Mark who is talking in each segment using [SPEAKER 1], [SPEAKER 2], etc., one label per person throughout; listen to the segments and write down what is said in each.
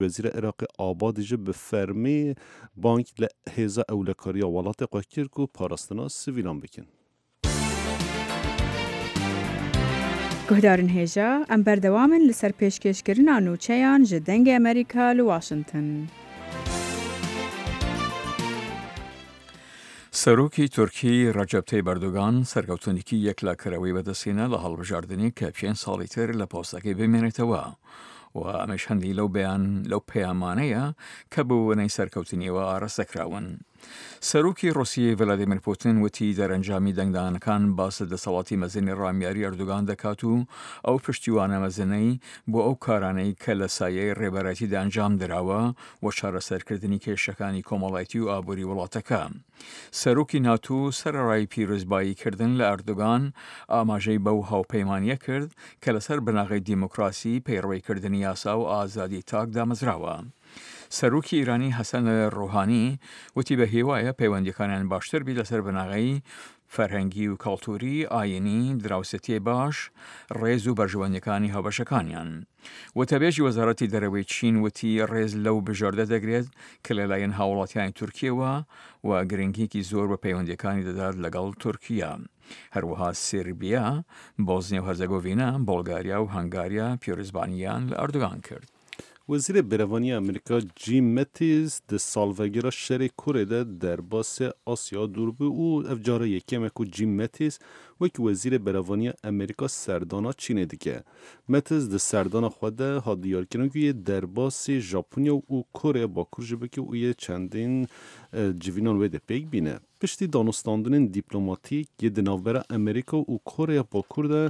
[SPEAKER 1] وزیر عراق آباد جه به فرمی بانک لحظه اولکاریا ولات قاکر کو پاراستنا سویلان بکن.
[SPEAKER 2] گهدارن هیجا ام بردوامن لسر پیشکشکرنا نوچیان جدنگ امریکا لواشنطن.
[SPEAKER 3] سەرۆکی تورکی ڕەجەب تەیب ئەردۆغان سەرکەوتنێکی یەکلاکەرەوەی بەدەستهێنا لە هەڵبژاردنی کە پێنج ساڵی تر لە پۆستەکەی بمێنێتەوە و ئەمەش هەندی لەو پەیامانەیە کە بۆ وەنەی سەرکەوتنیەوە ئاڕاستەکراون. سەرۆکی ڕۆسیای ڤلادیمیر پوتین وتی دەرەنجامی دەنگدانەکان باس دەسەڵاتی مەزنی ڕامیاری ئەردۆغان دەکات و ئەو پشتیوانە مەزنەی بۆ ئەو کارانەی کە لە سایەی ڕێبەرەتیدا ئەنجام دراوە و چارەسەرکردنی کێشەکانی کۆمەڵایەتی و ئابووری وڵاتەکە. سەرۆکی ناتۆ سەرەڕای پیرۆزباییکردن لە ئەردۆغان ئاماژەی بەو هاوپەیمانیە کرد کە لەسەر بناغی دیموکراسی پەیڕەوەیکردنی یاسا و ئازادی تاک دامەزراوە. سەرۆکی ئیرانی حەسەن ڕۆحانی وتی بە هێوایە پەیوەندیەکانیان باشتر بی لەسەر بناغی فەرهەنگی و کەڵتوری ئاینی دراوسەتی باش ڕێز و بەرژەوەندەکانی هاوبەشەکانیان. وتەبێژی وەزارەتی دەرەوەی چین وتی ڕێز لەو بژاردە دەگرێت کە لەلایەن هاوڵاتیانی تورکیەوە و گرنگیکی زۆر بە پەیوەندیەکانی دەدات لەگەڵ تورکیا. هەروەها سێربیا، بۆزنیا و هەرزەگۆڤینا، بۆڵگاریا و هەنگاریا پیرۆزبانیان لە ئەردۆغان کرد.
[SPEAKER 1] وزیر برهانی امریکا جیم متیز ده سالوگیرا شر کره ده در باس آسیا دور بو او افجاره یکم اکو جیم متیز وکی وزیر برهانی امریکا سردانا چینه دیگه. متیز ده سردانا خود ها دیار کنن که یه در باس ژاپنیا و کره با کرجه بکه او یه چندین جوینان ویده پیک بینه. پشتی دانستاندن دیپلماتیک یه دناوبر امریکا و کره با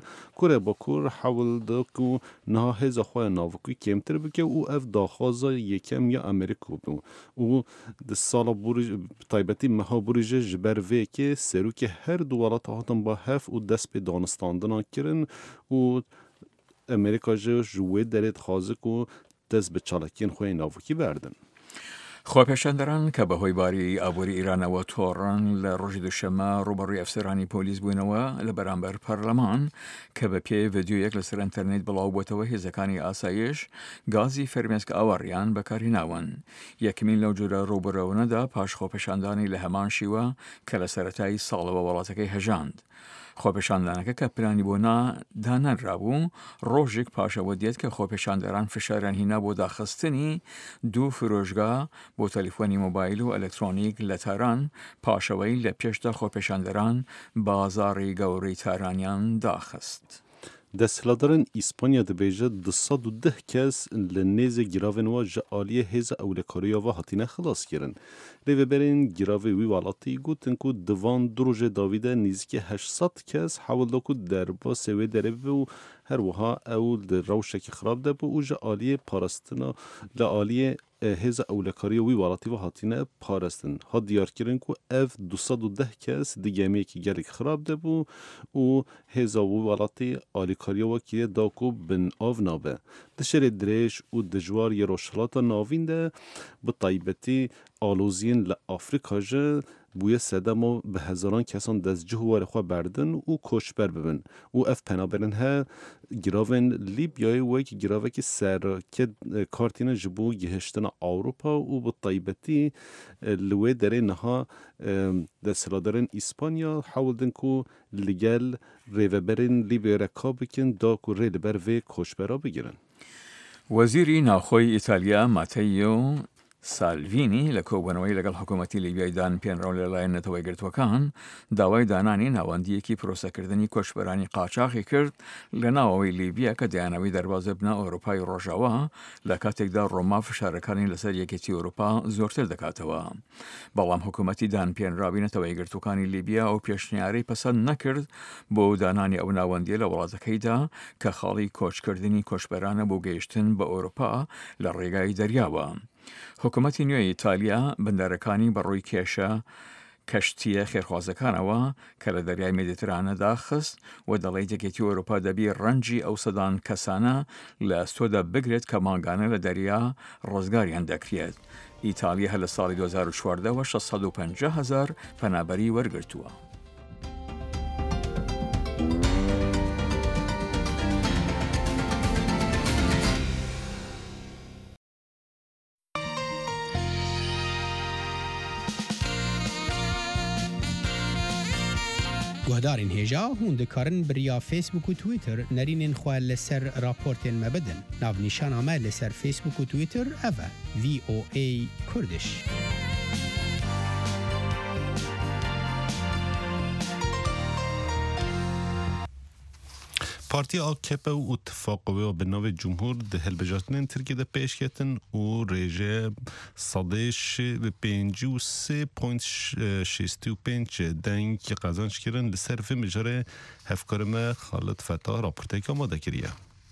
[SPEAKER 1] کور حول ده که نه هزا خواه ناوکوی کمتر بکه او اف داخوازا یکم یا امریکا بو او ده سالا تایبتی مها بوریجه جبر وی که سرو که هر دوالات هاتن با هف و دست به دانستاندن کرن و امریکا جوه درید خوازه که دست به چالکین خواه ناوکی بردن.
[SPEAKER 3] خۆپێشاندەران کە بەهۆی باری ئابووری ئیرانەوە تۆڕان لە ڕۆژی دووشەممە ڕوبەڕووی ئەفسەرانی پۆلیس بوونەوە لە بەرامبەر پەرلەمان کە بە پێی ڤیدیۆیەک لەسەر ئینتەرنێت بڵاو بووەتەوە هێزەکانی ئاسایش گازی فەرمێسک ئاوەڕیان بەکارهێناون. یەکمین لەو جۆرە ڕووبەرەوەنەدا پاش خۆپێشاندانی لە هەمان شیوە کە لە سەرەتای ساڵەوە وڵاتەکەی هەژاند. خۆپێشاندانەکە کە پلانی بۆ دانەرابوو ڕۆژێک پاشەوە دێت کە خۆپێشاندەران فشاریان هینا بۆ داخستنی دوو فرۆژگا بۆ تەلیفۆنی مۆبایل و ئەلکترۆنیک لە تاران پاشەوەی لە پێشدا خۆپێشاندەران بازاڕی گەورەی تارانیان داخست.
[SPEAKER 1] دستهلادران ایسپانیا دبیجه 210 کس لنیز گراون و جعالی هیز اولکاریا و هاتینه خلاص کرن. لیوه برین گراوی وی والاتی گوتن که دوان دروژ داویده نیزی 800 کس حول دا که دربا سوی دربه و هر وها اول در روشک خراب ده بو و جعالی پارستنا لعالی هیز اولکاری وی والاتی و هاتینه پارستن ها دیار کرن که اف 210 کس دیگه که گلک خراب ده بو و هیز وی والاتی آلیکاری و که داکو بن آو نابه دشر دریش و دجوار یه روشلات ناوین ده به طایبتی آلوزین لافریقا جه بوی سدما به هزاران کسان دست جهوار خواه بردن و کشبر ببن و اف پنابرن ها گراون لیبیای و که گراوه که سر که کارتین جبو گهشتن اوروپا و به طیبتی لوی داره نها دستلادرن اسپانیا حولدن که لگل ریوبرن لیبیا رکا بکن دا که ری لبر و کشبرا بگیرن.
[SPEAKER 3] وزیری ناخۆی ئیتالیا ماتیو سالڤینی لە کۆبوونەوەی لەگەڵ حکوومەتی لیبیایدان پێنراو لەلایەن نەتەوەی گرتوەکان داوای دانانی ناوەندیەکی پرۆسەکردنی کۆچبەرانی قاچاقی کرد لە ناوەوەی لیبیا کە دەیانەوەی دەربازە بنە ئەوروپای ڕۆژاوە لە کاتێکدا ڕۆما فشارەکانی لەسەر یەکێتی ئەوروپا زۆرتر دەکاتەوە. بەڵام حکوومەتی دانپێنراوی نەتەوەی گرتوەکانی لیبیا ئەو پێشنیارەی پەسەند نەکرد بۆ دانانی ئەو ناوەندیە لە وڵاتەکەیدا کە خاڵی کۆچکردنی کۆچبەرانە بۆ گەیشتن بە ئەوروپا لە ڕێگای دەریاوە. حکوومەتی نوێی ئیتالیا بەندەرەکانی بەڕووی کێشە کەشتیە خێرخوازەکانەوە کە لە دەریای مێدیترانە داخست و دەڵێت یەکێتی ئەوروپا دەبی ڕەنجی ئەو سەدان کەسانە لە ئەستۆدا بگرێت کە ماگانە لە دەریا ڕزگاریان دەکرێت. ئیتالیا هە لە ساڵی 2014 650,000 پەنابەری وەرگرتووە.
[SPEAKER 4] گهدارین هجا هون دکارن بریا فیسبوک و تویتر نرینین خواه لسر راپورتین مبدن ناو نیشان آمه لسر فیسبوک و تویتر اوه VOA کردش.
[SPEAKER 1] پارتی AKP و اتفاقی و به نام جمهور ده هلبجاتن ترکیه ده پیش کتن و رژه صدش به 53.65 دنگ قازانش کردن لصرف مجاره هفکارم خالد فتاح راپورتی که آماده کریه.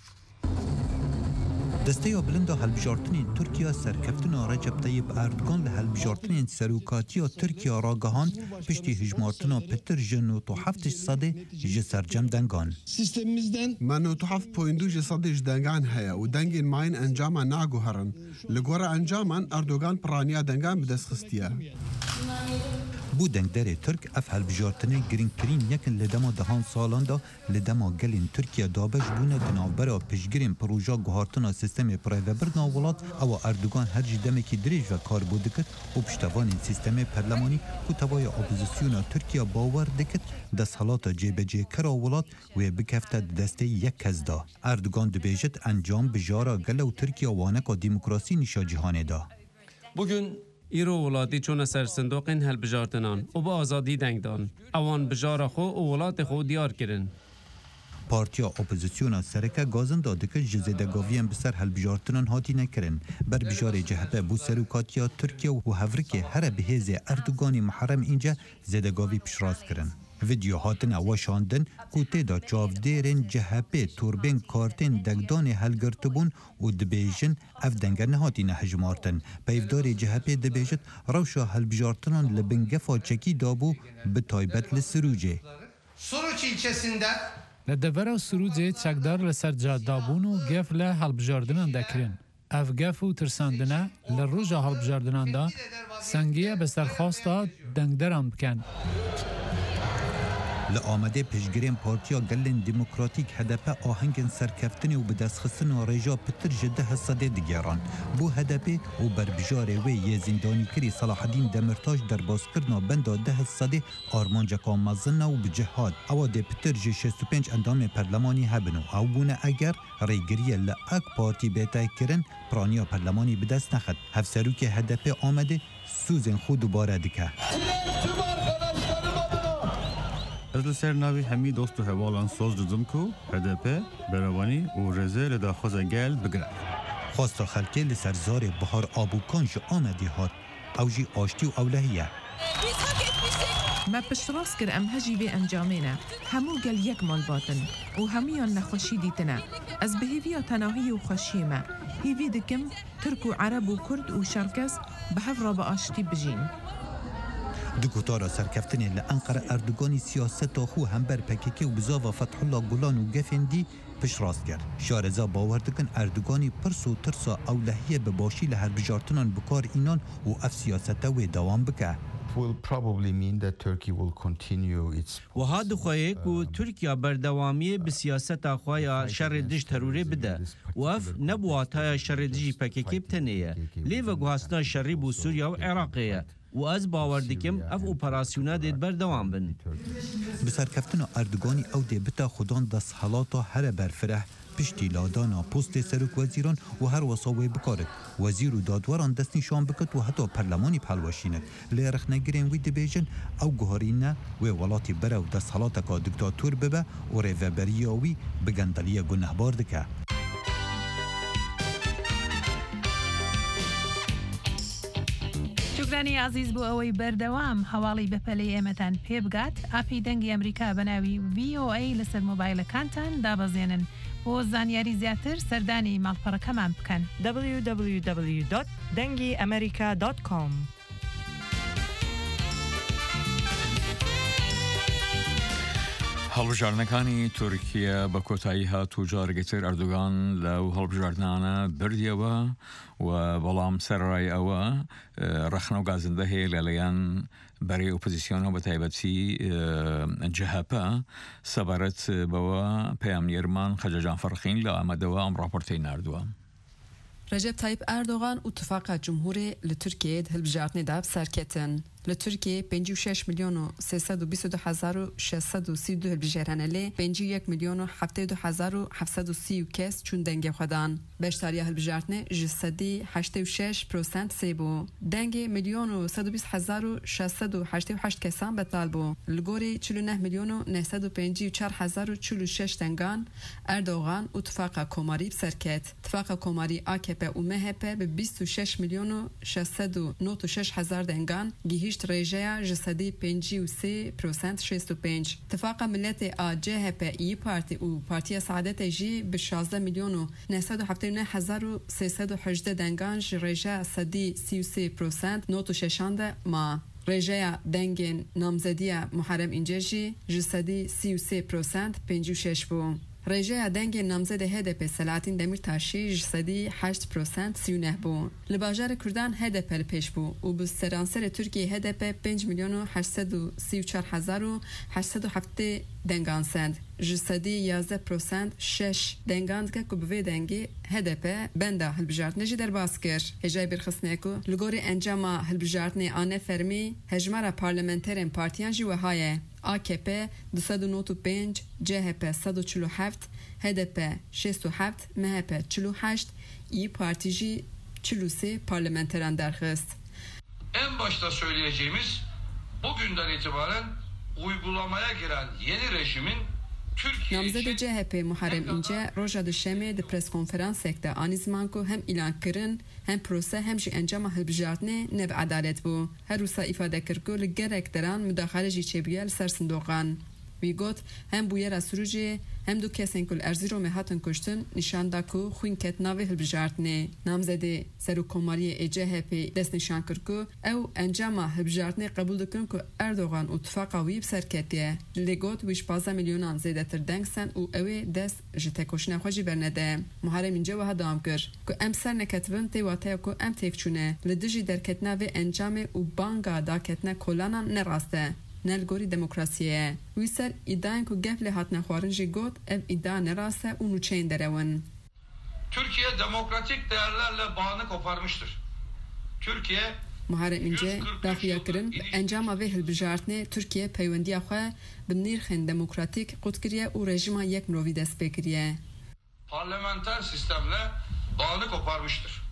[SPEAKER 5] دسته بلند هلبجارتنین ترکیه سرکفتن رجب طیب اردوغان لهلبجارتنین سروکاتی ترکیه راگهان پشتی هجمارتنا پتر جنو تو هفتش صده جسرجم دنگان.
[SPEAKER 6] سیستمimizden منو تو 7.2 صدش دنگان هيا ودنگين ماين انجاما ناغو هرن لگورا انجاما اردوغان پرانیا دنگان بدست خستیا.
[SPEAKER 5] بو دنگدار ترک اف هلبجارتنه گرین کرین یکن لدما دهان سالان دا لدما گلین ترکیه دابش بونه دنابرا پشگرین پروژا گوهارتنا سیستم پرایوبر ناولات او اردوغان هر جدمه کی دریج و کار بودکت و پشتوان سیستم پرلمانی کو تبای اپوزیسیون ترکیه باور دکت دست حالات جبجه کرا ولات و بکفته دسته یک کس دا. اردوغان دبیجت انجام بجارا گلو ترکیه وانک و دیموکراسی نشا جهانه دا.
[SPEAKER 7] Bugün ایرو ولادی چون سر صندوقین هلبجارتنان و با آزادی دنگدان اوان بجار خو و ولات خو دیار کرن.
[SPEAKER 5] پارتیا اپوزیسیونا سرکه گازن داده که جزیدگاویان بسر هلبجارتنان هاتی نکرن بر بجار جهته بو سروکاتیا ترکیه و هفرکه هر بهیز اردوگانی محرم اینجا زیدگاوی پشراز کرن. ویدیو هاتن واشاندن کوته دا چاودیرن جهپه توربین کارتن دگدان هلگرتبون و دبیجن اف دنگر نهاتی نهجمارتن پیفدار جهپه دبیجت روشا هلبجارتنان لبنگفا چکی دابو به تایبت لسروجه.
[SPEAKER 8] Suruç ilçesinde
[SPEAKER 9] لدبرا سروجه چکدار لسر جادابون و گف له هلبجاردنان دکرن. اف گف و ترساندنه لروجا هلبجاردنان دا سنگیه بسر خواستا دنگدران بکن.
[SPEAKER 5] لآمده پشگرین پارتیا گلن دموکراتیک هدف آهنگن سرکفتنی و بدستخستن و رجا پتر جده حصده دیگران. بو هدف و بربجاره و یه زندانی کری صلاح الدین دمرتاج در بازکرنا بندا ده حصده آرمانجا کامزنه و بجهاد. او ده پتر جه 65 اندام پرلمانی هبنو. او بونه اگر ریگریه لأک پارتی بیتای کرن پرانیا پرلمانی بدست نخد. هفسرو که هدف آمده سوزن خود دوباره دکه.
[SPEAKER 10] از لسر ناوی همی دوست و حوالان سوز دزم کو HDP بروانی و رزه لدا خوز گل بگره.
[SPEAKER 5] خواست خلکه لسر زار بهار آبوکانش آمدی هات اوجی آشتی و اولهیه.
[SPEAKER 11] ما پشتراس کر ام هجی به انجامینه همو گل یک مال باتن و همیان نخوشی دیتنه از بهیویا تناهی و خوشی ما هیوی دکم ترک و عرب و کرد و شرکس به هفرا با آشتی بجین.
[SPEAKER 5] دکتارا سرکفتنی لانقره اردوگانی سیاست خو هم بر پککی و بزاوا فتح الله گلان و گفندی پش راست کرد. شارزا باور دکن اردوگانی پرس و ترسا اولهیه به باشی لهر بجارتنان بکار اینان و اف سیاسته و دوام بکه.
[SPEAKER 12] و ها دخواهی که ترکیه بردوامی به سیاست آخواه شر دش تروری بده و اف نبوات های شر دجی پککی بتنیه لیو گوهستان شری بو سوریا و عراقیه و از باور دکم اف اپراسیونا دید بردوام بن.
[SPEAKER 5] بسرکفتن اردوگانی او دی بتا خودان دست حالاتا هر برفره پشتی لادانا پست سرک وزیران و هر وصاوی بکارد. وزیر و دادواران دست نشان بکد و حتی پرلمانی پلوشیند. لیرخ نگرین وی دبیجن او گوهرینه و ولاتی بره و دست حالاتا که دکتاتور ببه و ریوبریاوی بگندلیه گنه باردکه.
[SPEAKER 13] شکرانی عزیز بو اوی بردوام حوالی بپلی امتن پی بگات اپی دنگی امریکا بناوی VOA لسر موبایل کانتن دابزینن بو زانیاری زیاتر سردانی مالپرکه من بکن
[SPEAKER 14] www.dengiamerica.com
[SPEAKER 3] هەڵبژاردنەکانی تورکیا بە کۆتایی هاتوو جارێکتر ئەردوغان لەو هەڵبژاردنانە بردیەوە و بەڵام سەرڕای ئەوە ڕەخنە و گازندە هەیە لەلایەن بەرەی ئۆپۆزیسیۆنەوە بە تایبەتی جەهەپە سەبارەت بەوە پەیامنێرمان خەجەجان فەرخین لە ئامادەوە ئەم ڕاپۆرتەی ناردووە.
[SPEAKER 15] رجب طيب أردوغان اتفاق جمهوري لتركيا هلبجارتني داب سركتن لترکیه 56 میلیون و 322,632 هلبژێرانە لێ 51 میلیون و 72,730 کەس چون دەنگێ خۆدان. بەشداریە هەلبژاردنێ ji sedî 86% سێ بوو. دەنگێ میلیون و 120,688 کەسان بەتال بوو. li gorî 49 میلیون و 954,046 دەنگان ئەردۆغان و تفاقا کۆمارî بسەرکەت. تفاقا کۆمارî AKP و MHP bi 26 میلیون و 696,000 دەنگان گیهîşt rêjeya ji sedî 53% 65. Tefaka Milletê a CHP, İYİ Parti û Partiya Saadetê jî bi 16 milyon û 979,318 dengan ji rêjeya sedî 33% not û şeşan de ma. Rêjeya dengên namzediya Muharrem İnce jî ji sedî 33% 56 bû. Rêjeya dengên namzedê HDP Selahattin Demirtaşî ji sedî 8% 39 bû. Li bajarê Kurdan HDP li pêş bû û bi seranserê Tirkiyeyê HDP 5 milyon û 834,807 dengan send. Ji sedî 11% 6 dengan dike ku bi vê dengê HDP benda hilbijartinê jî derbas kir. Hêjayê Bîrxistnê ku li gorî encama hilbijartinê a nefermî hejmara parlamenterên partiyan jî wiha ye. AKP 295, CHP 147, HDP 67, MHP 48, İYİ Parti jî 43 parlamenteran derxist.
[SPEAKER 16] En başta söyleyeceğimiz bugünden itibaren uygulamaya giren yeni rejimin
[SPEAKER 15] Namzedê CHP Muharrem İnce roja dişemê di preskonferansek de anî ziman ku hem îlan kirin hem prose hem jî encama hilbijartinê ne bi edalet bû. Her wisa îfade kir ku li gerek deran müdaxale jî çêbûye li ser sindoqan. Wî got hem bûyera Sûrûciyê hem du kesên ku li Erzîromê hatin kuştin nîşan da ku xwîn ket navê hilbijartinê. Namzedê Serokkomariyê CHP dest nîşan kir ku ew encama hilbijartinê qebûl dikin ku Erdogan û tifaqa wî bi ser ketiye. Lê got wî ji 15 milyonan zêdetir deng sen û ew ê dest ji têkoşîna xwe jî bernede. Muharrem İnce wiha dawam kir ku em ser neketivin tê wateya ku em têkçûne li dijî derketina vê encamê û banga daketina kolanan nerast e. Nel gorî demokrasiyê. Wî ser îdayên ku gef lê hatine xwarin jî got ev îda nerast e û nûçeyên derewin.
[SPEAKER 16] Türkiye demokratik değerlerle bağını koparmıştır. Türkiye
[SPEAKER 15] Muharrem İnce daxuya kirin bi encama vê hilbijartinê Tirkiye peywendiya xwe bi nîrxên demokratîk qutkiriye û rejima yek mirovî dest pê kiriye.
[SPEAKER 16] Parlamenter sistemle bağını koparmıştır.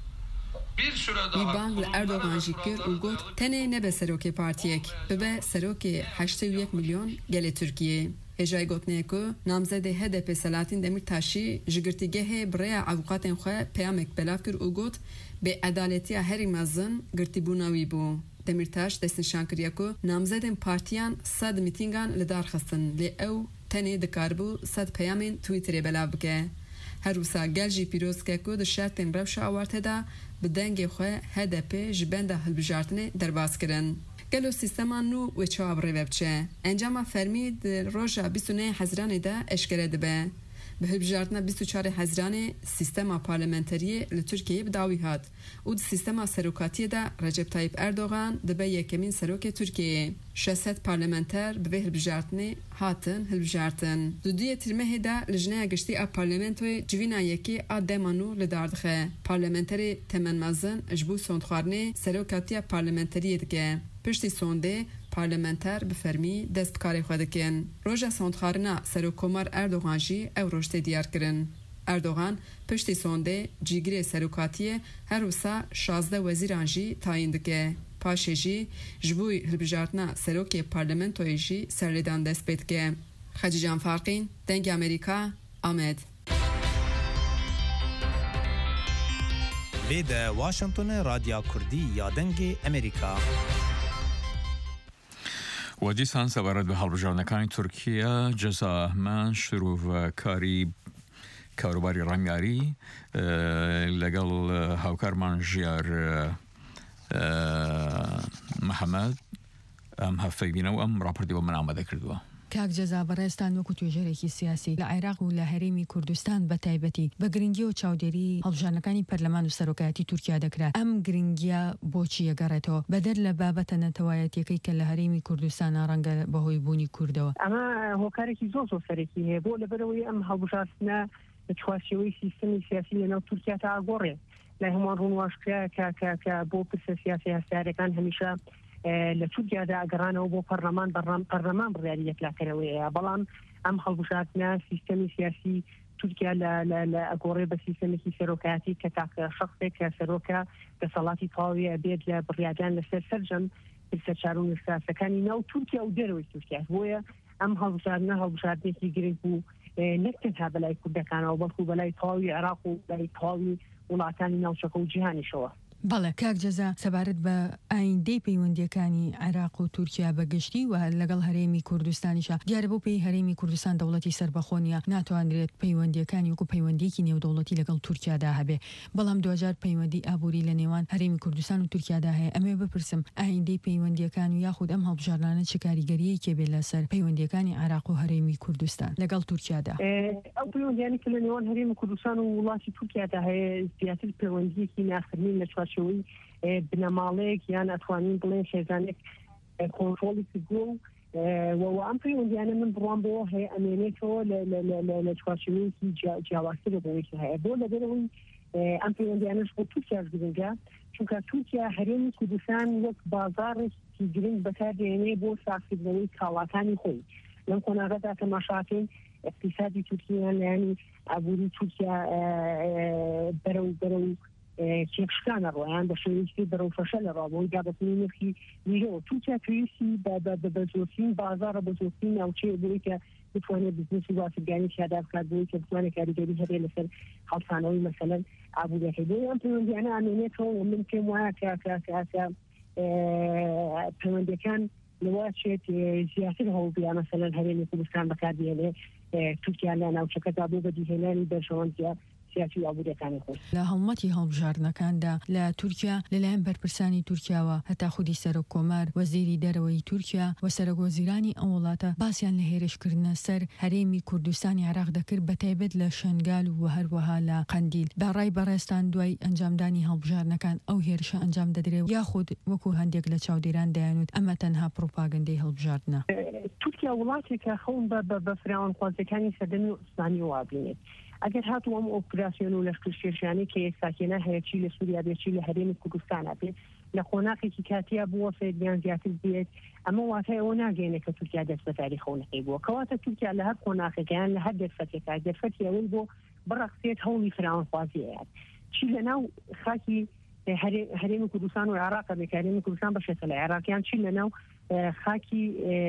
[SPEAKER 15] Wî bang li Erdogan jî kir û got tenê nebe serokê partiyek, bibe serokê 81 milyon gelê Tirkiyeyê. Hêjayê gotinê ku namzedê HDP Selahattin Demirtaşî ji girtîgehê bi rêya avukatên xwe peyamek belav kir û got bêedaletiya herî mezin girtîbûna wî bû. Demirtaş destnîşan kiriye ku namzedên partiyan 100 mîtîngan li dar xistin lê ew tenê dikaribû 100 peyamên Twitterê belav bike. Her wisa gel jî pîroz ke ku di şertên rewşa awartê da bi dengê xwe HDP ji benda hilbijartinê derbas kirin. Gelo sîstema nû wê çawa rêve biçe. Encama fermî di roja 29 Hezranê de eşkere dibe. Bi hilbijartina 24 Hezranê sîstema parlamenteriyê li Tirkiyeyê bi dawî hat û di sîstema serokatiyê de Recep Tayyip Erdogan dibe yekemîn serokê Tirkiyeyê. 600 parlamenter bi vê hilbijartinê hatin hilbijartin. Di duyê tirmehê de li jineya giştî a parlamentoyê civîna yekî a dema nû li dar dixe. Parlamenterê temen mezin ji bo sondxwarinê serokatiya parlamenteriyê dike. Piştî sondê parlamenter bi fermî dest bi karê xwe dikin. Roja sondxwarina Serokkomar Erdogan jî ew roj tê diyar kirin. Erdogan piştî sondê cîgirê serokatiyê her wisa 16 wezîran jî tayin dike. Paşê jî ji bo hilbijartina serokê parlamentoyê jî serlêdan dest pê dike. Xecî Can Farqîn, Dengê Amerîka, Amed.
[SPEAKER 17] Vê de Washingtonê Radya Kurdî ya Dengê Amerîka.
[SPEAKER 3] و دیسان سبارەت بە هەڵبژاردنەکانی تورکیا جەزامان شروعکاری کاروباری ڕەنگاری لەگەڵ هاوکارمان ژیار محەممەد ئەم هەفتەی بینە و ئەم ڕاپردیەوە من ئامادە کردووە.
[SPEAKER 18] کاک جەزا بەڕێستان وەکو توێژەرێکی سیاسی لە عێراق و لە هەرێمی کوردستان بە تایبەتی بە گرنگی و چاودێری هەڵبژاردنەکانی پەرلەمان و سەرۆکایەتی تورکیا دەکرا. ئەم گرنگیە بۆچی یەگەڕێتەوە بەدەر لە بابەتە نەتەوایەتیەکەی کە لە هەرێمی کوردستانە ڕەنگە بەهۆی بوونی کوردەوە.
[SPEAKER 19] ئەمە هۆکارێکی زۆر سەرێکی هەیە بۆ لەبەرەوەی ئەم هەڵبژاردنە چوارچێوەی سیستەمی سیاسی لەناو تورکیا تا ئاگۆڕێ لای هەمووان ڕوونواش کرا کە بۆ پرسە سیاسی هەستارەکان هەمیشە لە تورکیادا ئەگەڕانەوە بۆ پەرلەمان بڕیاری یەکلاکەرەوەیە بەڵام ئەم هەڵبژاردنە سیستەمی سیاسی تورکیا لە ئەگۆڕێ بە سیستەمێکی سەرۆکایەتی کە تاکە شخصێک کە سەرۆکە دەسەڵاتی تەواوی ئەبێت لە بڕیاردان لەسەر سەرجەم سەرچارۆ سیاسەکانی ناو تورکیا و دەرەوەی تورکیا بۆیە ئەم هەڵبژاردنێکی گرنگ بوو نەک تەنها بەلای کوردەکانەوە بەڵکو بەلای تەواوی عێراق و بەلای تەواوی وڵاتانی ناوچەکە و جیهانیشەوە.
[SPEAKER 18] بەڵێ کاک جەزا سەبارەت بە ئایندەی پەیوەندیەکانی عێراق و تورکیا بەگشتی و لەگەڵ هەرێمی کوردستانیشە دیارە بۆ پێی هەرێمی کوردستان دەوڵەتی سربەخۆنیە ناتوانرێت پەیوەندیەکانی وەکو پەیوەندیەکی نێودەوڵەتی لەگەڵ تورکیادا هەبێ بەڵام 2000 پەیوەندی ئابووری لە نێوان هەرێمی کوردستان و تورکیادا هەیە ئەمێ بپرسم ئایندەی پەیوەندیەکان و یاخود ئەم هەڵبژاردنانە چه کاریگەریەکی بێ لەسەر پەیوەندیەکانی عێراق و هەرێمی کوردستان لەگەڵ تورکیادا
[SPEAKER 19] ئەو پەیوەندیانی کە لە نێوان هەرێمی کوردستان و وڵاتی تورکیادا هەیە زیاتر پەیوەندیەکی ناخرنین لە چوارچێوەی بنەماڵەیەک یان ئەتوانین بڵێن خێزانێک کۆنتڕۆڵی کردووە و ئەم پەیوەندیانە من بڕوان بۆ هەیە ئەمێنێتەوە لە چوارچێوەیەکی جیاوازترە بۆیەکی هەیە بۆ لەبەرەوەی ئەم پەیوەندیانەش بۆ تورکیا گرنگە چونکە تورکیا هەرێمی کوردستان وەک بازاڕێکی گرنگ بەکاردێنێ بۆ ساختکردنەوەی کاڵاکانی خۆی لەم کۆناغەدا کەماشاکەین اقتصادی تورکیا لایانی ئابووری تورکیا بەرەو کێشکانە ڕۆیان بە شێوەیەکی بەرەو فەشە لە ڕابەوەی دابەزینی نرخی میرەوە تورکیا پێویستی بە زۆرترین بازاڕە بە زۆرترین ناوچەیە بۆی کە بتوانێت بزنسی واسەرگانی پیادا بکات بۆی کە بتوانێت کاریگەری هەبێت لەسەر هەڵسانەوەی مەسەلەن ئابووریەکەی بۆی ئەم پەیوەندیانە ئەمێنێتەوە و من پێم وایە کە پەیوەندیەکان لەواشێت زیاتر هەوڵبیا مەسەلەن هەرێمی کوردستان بەکاردێنێ تورکیا لە ناوچەکەدا بۆ بەدیهێنانی بەرژەوەندیە سیاسی ئابوووریەکانی خۆی
[SPEAKER 18] لە هەڵمەتی هەڵبژاردنەکاندا لە تورکیا لەلایەن بەرپرسانی تورکیاوە هەتا خودی سەرۆک کۆمار وەزیری دەرەوەی تورکیا و سەرۆکوەزیرانی ئەم وڵاتە باسییان لە هێرشکردنە سەر هەرێمی کوردستانی عێراق دەکرد بەتایبەت لە شنگال و هەروەها لە قەندیل بەڕای بەڕێستان دوای ئەنجامدانی هەڵبژاردنەکان ئەو هێرشە ئەنجام دەدرێت یاخود وەکو هەندێک لە چاودێران دەیانوت ئەمە تەنها پرۆپاگەندەی هەڵبژاردنە
[SPEAKER 19] تورکیا وڵاتێکە خەون بە فراوانخوازەکانی سەردەمی عوسمانی وابینێت ئەگەر هاتووە ئەم ئۆپراسیۆن و لەشکرکێشیانی کە ئێستاکێنە هەیەچی لە سووریا بێچی لە هەرێمی کوردستانە بێت لە خۆناقێکی کاتیا بووە فێریان زیاتر بێت ئەمە واتای ئەوە ناگەێنێت کە تورکیا دەست بە تاریخەونەکەی بووە کەواتە تورکیا لە هەر خۆناقەکەیان لە هەر دەرفەتێکا دەرفەتی ئەوەی بۆ بڕەخسێت هەوڵی فراوانخوازیەیە چی لەناو خاکی هەرێمی کوردستان و عێراق بێت هەرێمی کوردستان بەشێتە لە عێراقیان چی لەناو خاکی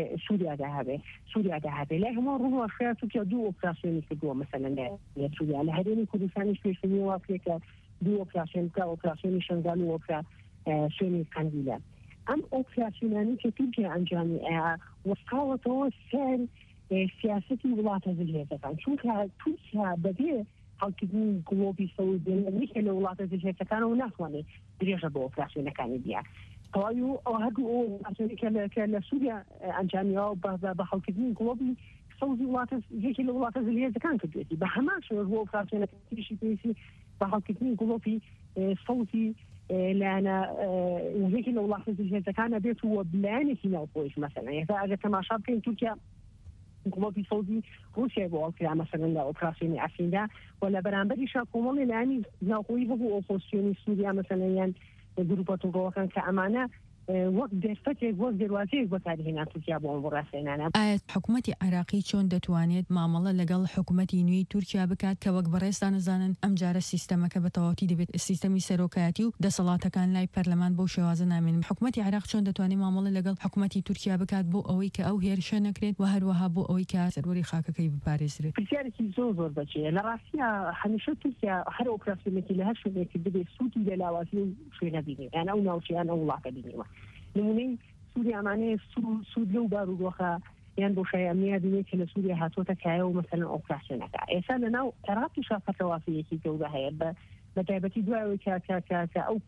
[SPEAKER 19] سووریادا هەبێ لای هەموو ڕواشەیە تورکیا دوو ئۆپراسیۆنی کردووە مەسەلەن لە سووریا لە هەرێمی کوردستانیش پێشنی وابکە دوو ئۆپراسیۆن بکە ئۆپراسیۆنی شنگال و ئۆپراسیۆنی قەندیلە ئەم ئۆپراسیۆنانی کە تورکیا ئەنجامی وەستاوەتەوە سەر سیاسەتی وڵاتە جلهێزەکان چونکە تورکیا بەبێ هەڵکردنی گڵۆبی سەعودی لە وڵاتە جلهێزەکانەوە ناتوانێت درێژە بە ئۆپراسیۆنەکانی بیا تەواوی ئەو هەردوو ئۆپراسیۆنێکە لە سووریا ئەنجامیەوە بە هەڵکردنی گڵۆبی سەعودی وڵاتە یەکی لە وڵاتە جلهێزەکان کردوێتی بە هەمان شێوە بۆ ئۆپراسیۆنەکەیشی پێویستی بە هەڵکردنی گڵۆبی سەعودی لایەنە یەکی لە وڵاتە جلهێزەکانە بێت و بلایەنێکی ناوخۆیش مەسەلەن ئەگەر تەماشا بکەین تورکیا گڵۆبی سەعودی رووسیا بۆ ئەڵکرا مەسەلەن لە ئۆپراسیۆنی ئەفریندا و لە بەرامبەریشا کۆمەڵی لایەنی ناوخۆیی هەبوو ئۆپۆزیسیۆنی سووریا مەسەلەن یان گروپە تۆڕەوەکان کە ئەمانە وەک دەرفەتێک وەک دەواازەیەک بەکارهێنا تورکیا بۆ ئەم ڕاستێنانە
[SPEAKER 18] ئایا حکوومەتی عێراقی چۆن دەتوانێت مامەڵە لەگەڵ حکوومەتی نوێی تورکیا بکات کە وەک بەڕێستان نزانن ئەم جارە سیستەمەکە بە تەواوەتی دەبێت سیستەمی سەرۆکایەتی و دەسەڵاتەکان لای پەرلەمان بۆ شێوازە نامێنن حکوومەتی عێراق چۆن دەتوانێت مامەڵە لەگەڵ حکوومەتی تورکیا بکات بۆ ئەوەی کە ئەو هێرشە نەکرێت و هەروەها بۆ ئەوەی کە سەروەری خاکەکەی بپارێزرێت
[SPEAKER 19] پرسیارێکی زۆر بەچێ لە ڕاستیە هەمیشە تورکیا هەر ئۆپراسیۆنێکی لە هەر شوێنێکی ببێت سوودی لە لاوازی و شوێنە بینێت یان ئەو ناوچیان ئەو وڵاتە بینێەوە نمونەی سووریا ئەمانەیە سوود لەو بارودۆخە یان بۆ شای ئەمنیا بینێت کە لە سووریا هاتوۆتە کایە و مەسەلەن ئۆپراسیۆنەکە ئێستا لەناو عێراقی شاپەتەوافەیەکی گەورە هەیە بە تایبەتی دوایەوەی کە ئەو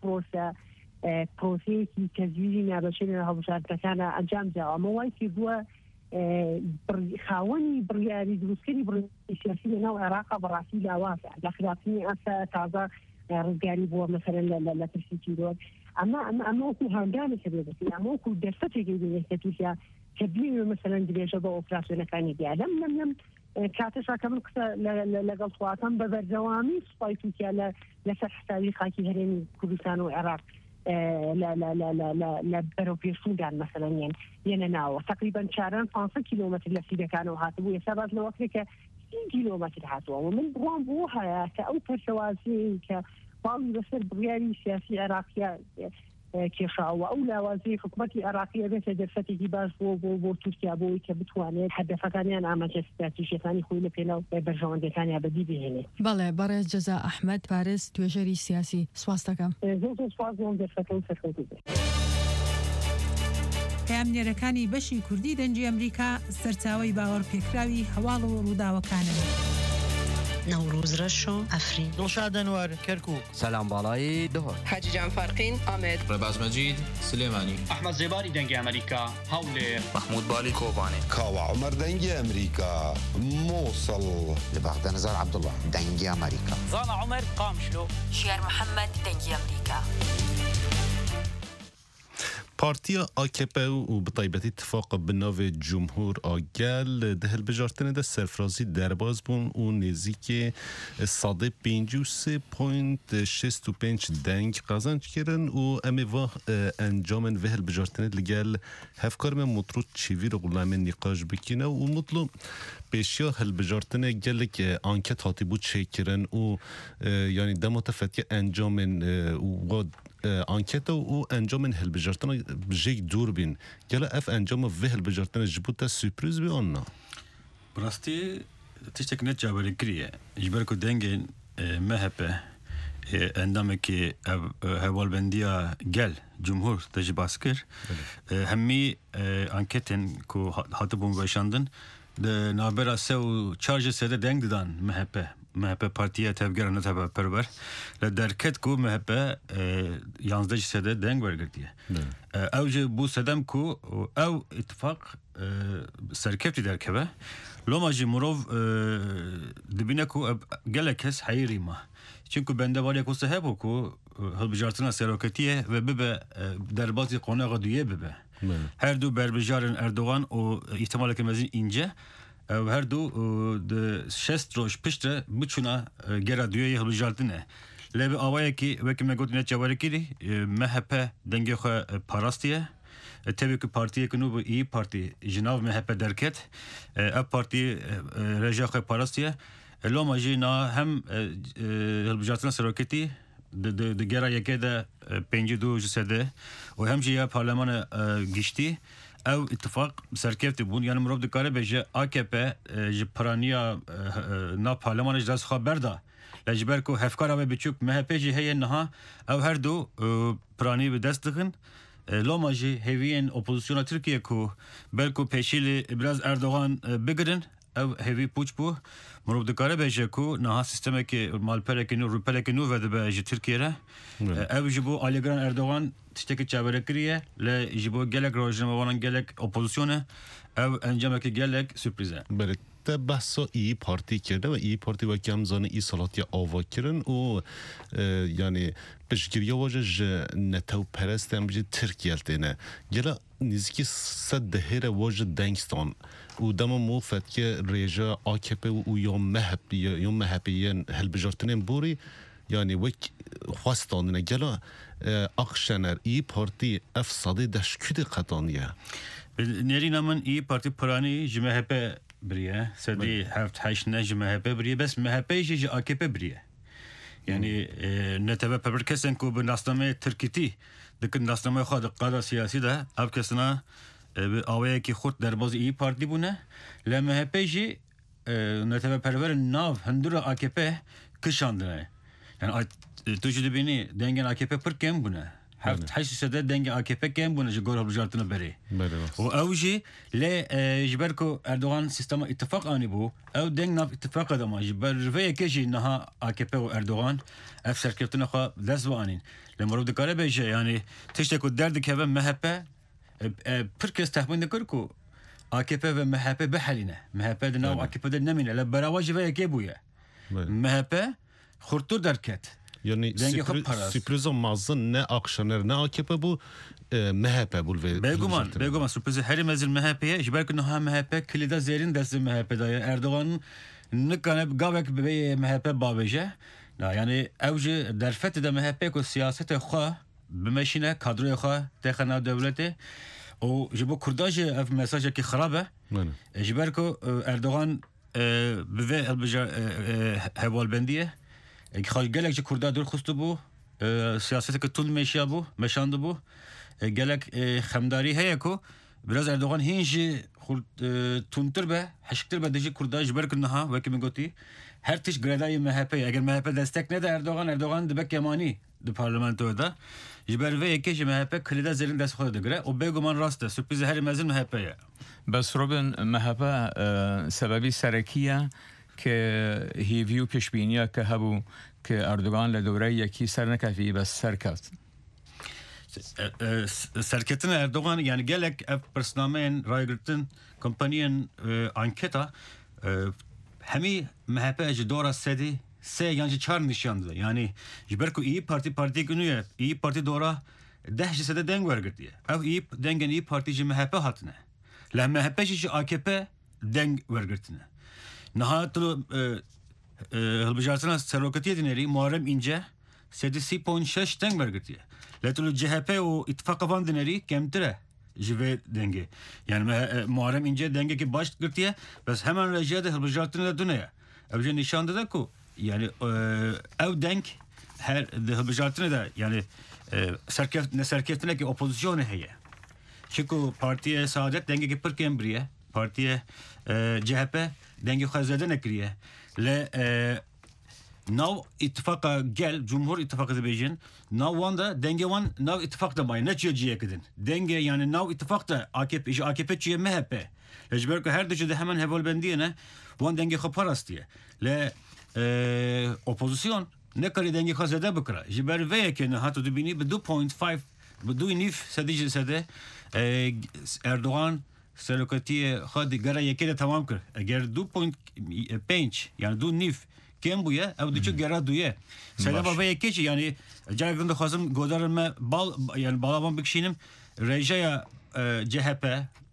[SPEAKER 19] پرۆسەیەکی تەزویری نابەچێت لە هەڵبژاردنەکانە ئەنجام داوە ئەمە وای کردووە خاوەنی بڕیاری دروستکردنی بڕیاری سیاسی لەناو عێراقا بەڕاستی لاوازە لە خراپنی ئەستا تازە ڕزگاری بووە مەسەلەن لە ترسی تیرۆر ئەمە وەکو هەنگامێکە بێت ئەمە وەکو دەرفەتێکی بێت کە تورکیا کە بێ مەسەلەن درێژە بە ئۆپراسیۆنەکانی دیا لەم کاتەشا کە من قسە لەگەڵ خواتم بە بەردەوامی سوپای تورکیا لەسەر حسابی خاکی هەرێمی کوردستان و عێراق لا لا لا لا لا لا بروبيشون كان مثلا يعني ناو تقريبا شارن 5 كيلومتر لسيده كانوا هاتوا يسبب لو وقت 60 كيلومتر هاتوا ومن بوان بوها كأوفر شوازي كبالي بصير بغيري سياسي عراقية كيشا وأولى وزير حكومة العراقية بيت درفتي باش بو تركيا بو كبتواني هدفتاني أنا عمل استراتيجية ثاني خوي لبينا برجوان ثاني أبدي بهني.
[SPEAKER 18] بله برای جزا أحمد فارس توجری سیاسی سواستکم.
[SPEAKER 19] زود سوازون درفتون سرخوتو.
[SPEAKER 13] پامنێرەکانی بەشی کوردی دەنجی ئەمریکا سەرچاوی باوەڕ پێکراوی هەواڵ و ڕووداوەکانن.
[SPEAKER 20] نوروز رشو افرین
[SPEAKER 17] دلشاد انور کرکوک
[SPEAKER 21] سلام بالای دهر
[SPEAKER 22] حاجی جان فرقین آمد
[SPEAKER 23] رباز مجید سلیمانی
[SPEAKER 24] احمد زباری دنگ امریکا حول
[SPEAKER 25] محمود بالی کوبانی
[SPEAKER 26] کاوا عمر دنگ امریکا موصل
[SPEAKER 27] لبغداد نزار عبدالله دنگ امریکا
[SPEAKER 28] زانا عمر قامشلو
[SPEAKER 29] شير محمد دنگ امریکا
[SPEAKER 1] پارتیا AKP و به طیبتی اتفاق بناو جمهور آگل ده هلبجارتنه ده سرفرازی درباز بون و نزیک 153.65 دنگ قازنج کرن و امی واه انجامن و هلبجارتنه لگل هفکارم مطرود چیوی رو غلامه نقاش بکنه و مطلو پیشیا هلبجارتنه گلک آنکت هاتی بود چه کرن و یعنی ده متفتی انجامن و آنکت و انجام هلبجارتن بجیک دور بین گله اف انجام و هلبجارتن جبوت سورپرایز بی آنها
[SPEAKER 10] براستی تشتک نت جابر کریه جبر کو دنگن مهبه اندام که هوالبندیا گل جمهور تجباس کر همی آنکتن کو هاتبون باشندن de nabera sev charge sede deng didan MHP partiye tevgera ne tabi perver le derket ku MHP yansıdaki sede deng vergirdiye evce bu sedem ku ev ittifak serkepti derkebe lomacı murov dibine ku gelekes hayrima çünkü bende var ya ku sehebo ku halbijartına seroketiye ve bibe derbati konağa duye bibe her du berbijarın Erdoğan o ihtimal ekemezin ince her du de şest roş pişte bütçuna gera dünyayı halbijartine lebe avaya ki ve kime gotine çavarikiri MHP denge parastiye tabii ki partiye kunu bu iyi parti jinav MHP derket parti reja parastiye lomajina hem halbijartına seroketi de gera yeke de penci du jisede o hem jiya parlamenı geçti ev ittifak serkefti bun yani murab dikare beje AKP jipraniya na parlamenı jas haber da lejber ko hefkara ve biçuk MHP ji heye naha ev her du prani ve destixin lomaji heviyen opozisyona Türkiye ko belko peşili biraz Erdoğan bigirin ev hevi puç bu مرو دکاره بیشه کو نه سیستمی که مالپره کنو روپره کنو و دبه جی ترکیه او جبو آلیگران اردوغان تشتکی چابره کریه ل جبو گلک روشنما وانان گلک اپوزیسیونه او انجامه که گلک سورپریزه
[SPEAKER 1] بله te bahsa iyi parti kirde ve iyi parti ve kemzanı iyi salatya ava kirin o yani pişgiriya vaje netev perestem biji Türkiye tene gela nizki sad dehere vaje Dangstan و دم مو فتکه رژا AKP و یا مهپیان هلبجارتنین بوری یعنی وک خواستانه گلا اخشنر ای پارتی افسادی دشکد قطانیه
[SPEAKER 10] نرین من ای پارتی پرانی جمهپ بریه سدی هفت هشت نه جمهپ بریه بس مهپیش جی AKP بریه یعنی نتبه پر کسن کو به ناسنامه ترکیتی دکن ناسنامه خود قاده سیاسی ده اب کسنا آوایی که خود در باز ای پارتی بونه لما هپیجی نتبه پرور ناو هندور AKP کشاندنه یعنی تو جدی بینی دنگن AKP پر کم بونه هفت هشت سده دنگ AKP کم بونه جگور هلبجارتنه بری و اوجی لی جبر کو اردوغان سیستم اتفاق آنی بو او دنگ ناف اتفاق دما جبر رفیه کشی نها AKP و اردوغان اف سرکفتنه خواه دست و آنین لما دکاره بیشه یعنی تشته که درد که به MHP پرکس تحمل نکرد کو AKP و MHP بحلینه MHP دناو AKP دن نمینه لبراواجی و یکی بویه MHP خورتور درکت
[SPEAKER 1] یعنی سپریز مازن نه اکشنر نه AKP بو MHP بول
[SPEAKER 10] بگومان سپریز هری مزل MHP'ye جبر کنه ها MHP کلیدا زیرین دست MHP دایه اردوغان نکنه گاوک به MHP بابجه نه یعنی اوج درفت ده MHP کو سیاست خو بمشینه کادروی خواه تخنا دولته و جبو کرداج اف مساج کی خرابه جبر کو اردوغان به البجار هوالبندیه خال گلک چه کردا دور خستو بو سیاست که طول میشیا بو مشاند بو گلک خمداری هيا کو biraz اردوغان هینج خود تونتر به حشکتر به دیجی کردا جبر کنها وکی میگوتی هر تیش گردای MHP اگر MHP destek نده اردوغان دبک یمانی دو پارلمانتو دا جبر و یکی MHP کلیدا زلین دست خود دگره و بگمان راسته سورپریز هر مزن MHP
[SPEAKER 3] بس روبن MHP سببی سرکیه که هیویو پیشبینیه که هبو که اردوغان لدوره یکی سر نکفی بس سرکت
[SPEAKER 10] سرکتن اردوغان یعنی گلک اف پرسنامین رایگرتن کمپانیان انکتا همی MHP اج دورا سدی سه یعنی 4 نشانده یعنی جبرکو iyi parti günüye iyi parti dora 10 sede deng vergirdiye ev iyi dengen iyi parti ji MHP hatne la MHP ji AKP deng vergirtine nahatlu halbujartına serokatiye dineri Muharrem İnce 7.6 deng vergirdiye letulu CHP o ittifak avan dineri kemtire jive denge yani Muharrem İnce denge ki baş girdiye bes hemen rejiyede halbujartına döneye evce nişanda da ku yani ev denk her halbujartına da yani serkeftine ki opozisyonu heye çünkü partiye Saadet denge ki per kembriye partiye CHP denge khazade nekriye le nav ittifaka gel Cumhur İttifakı dibejin nav wanda denge wan nav ittifakta may ne çiye kedin denge yani nav ittifakta AKP çiye MHP ecber ki her düşede hemen hevolbendiyene wan denge khaparast diye le opozisyon ne kadar denge khazade bıkra jiber ve ki ne hatu dibini bi 2.5 bu inif sadece sade Erdoğan serokatiye khadi gara yeke de tamam kır eğer 2.5 yani du nif kim bu ya ev düşük gara duye sada baba yeke ki yani jargında khazım godarma bal yani balaban bir kişinin rejaya CHP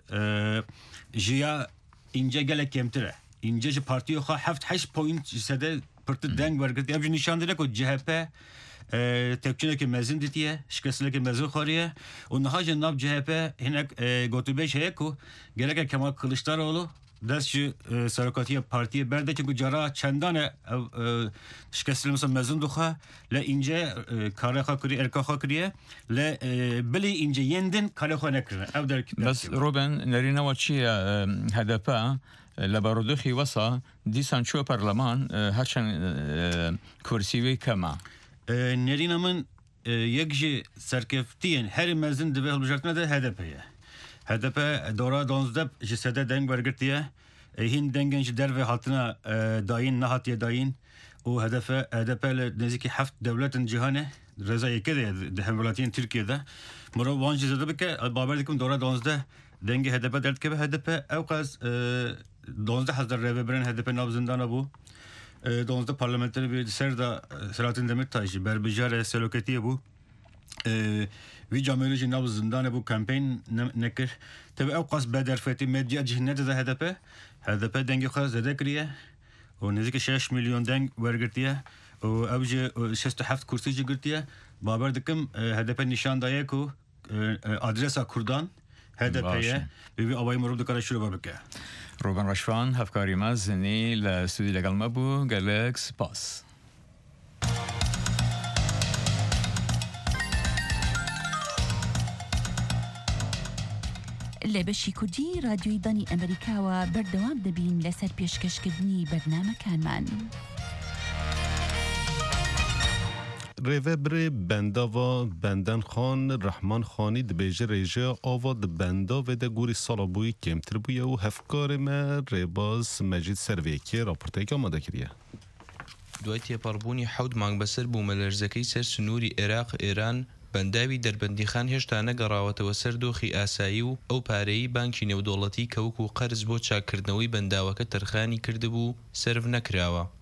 [SPEAKER 10] jiya ince gelek kemtire ince partiyo kha 7 point sada pırtı deng vergit ev nişandıra ko CHP tepkine ki mezun ditiye şikasıyla ki mezun khariye onha cenab CHP hinek gotube şeye ku gerek Kemal Kılıçdaroğlu destçi serokatiye partiye berde çünkü cara çendane şikasıyla mezun duha le ince kare khakri erka khakriye le bili ince yendin kare khonekre ev der
[SPEAKER 3] bas Ruben nerina wachiya HDP لبارودخي وصا دي سانشو برلمان هرچن كرسي كما
[SPEAKER 10] نرینامن یکجی سرکفتین هر مزن دوی هلبجارتنا ده HDP'ye HDP dora donzdep jisede deng vergirtiye hin dengen jider ve hatına dayin nahatiye dayin o HDP le neziki heft devletin cihane reza yeke de hemvelatiyen Türkiye'de mura vanjı zede bike baberdikim dora donzde denge HDP dert kebe HDP evkaz donzde hazır reveberen HDP nabzındana bu donzda parlamenteri bir serda Selahattin Demirtaş berbijare seloketiye bu vi camiyoloji nabzındana bu kampanya nekir tabi evkaz bederfeti medya cihnede de HDP denge khaz zede kriye o neziki 6 milyon deng vergirtiye o evce 67 kursici girtiye baberdikim HDP nişandaya ku adresa kurdan HDP'ye ve bir avay murub dikara şuru babike
[SPEAKER 3] روبن رشوان هفکاری ما زنی لستودی لگل ما بو گلک سپاس
[SPEAKER 2] لبشی کردی رادیوی دانی امریکا و بردوام دبین لسر پیشکشکردنی برنامه کان من
[SPEAKER 1] ریوبر بندا و بندن خان رحمان خانی دبیجه ریجه آوا بندا و ده گوری سالا بوی کمتر بویه و هفکار ما ریباز مجید سرویکی راپورته که آماده کریه
[SPEAKER 4] دوای تێپەڕبوونی 7 مانگ بەسەر بوو مەلەرزەکەی سەر سنووری عێراق ئێران بەنداوی دەربەندیخان هێشتا نەگەڕاوەتەوە سەر دۆخی ئاسایی و ئەو پارەی بانکی نێودوڵەتی کەوەکو قەرز بۆ چاکردنەوەی بەنداوەکە تەرخانی کردبوو سەرف نەکراوە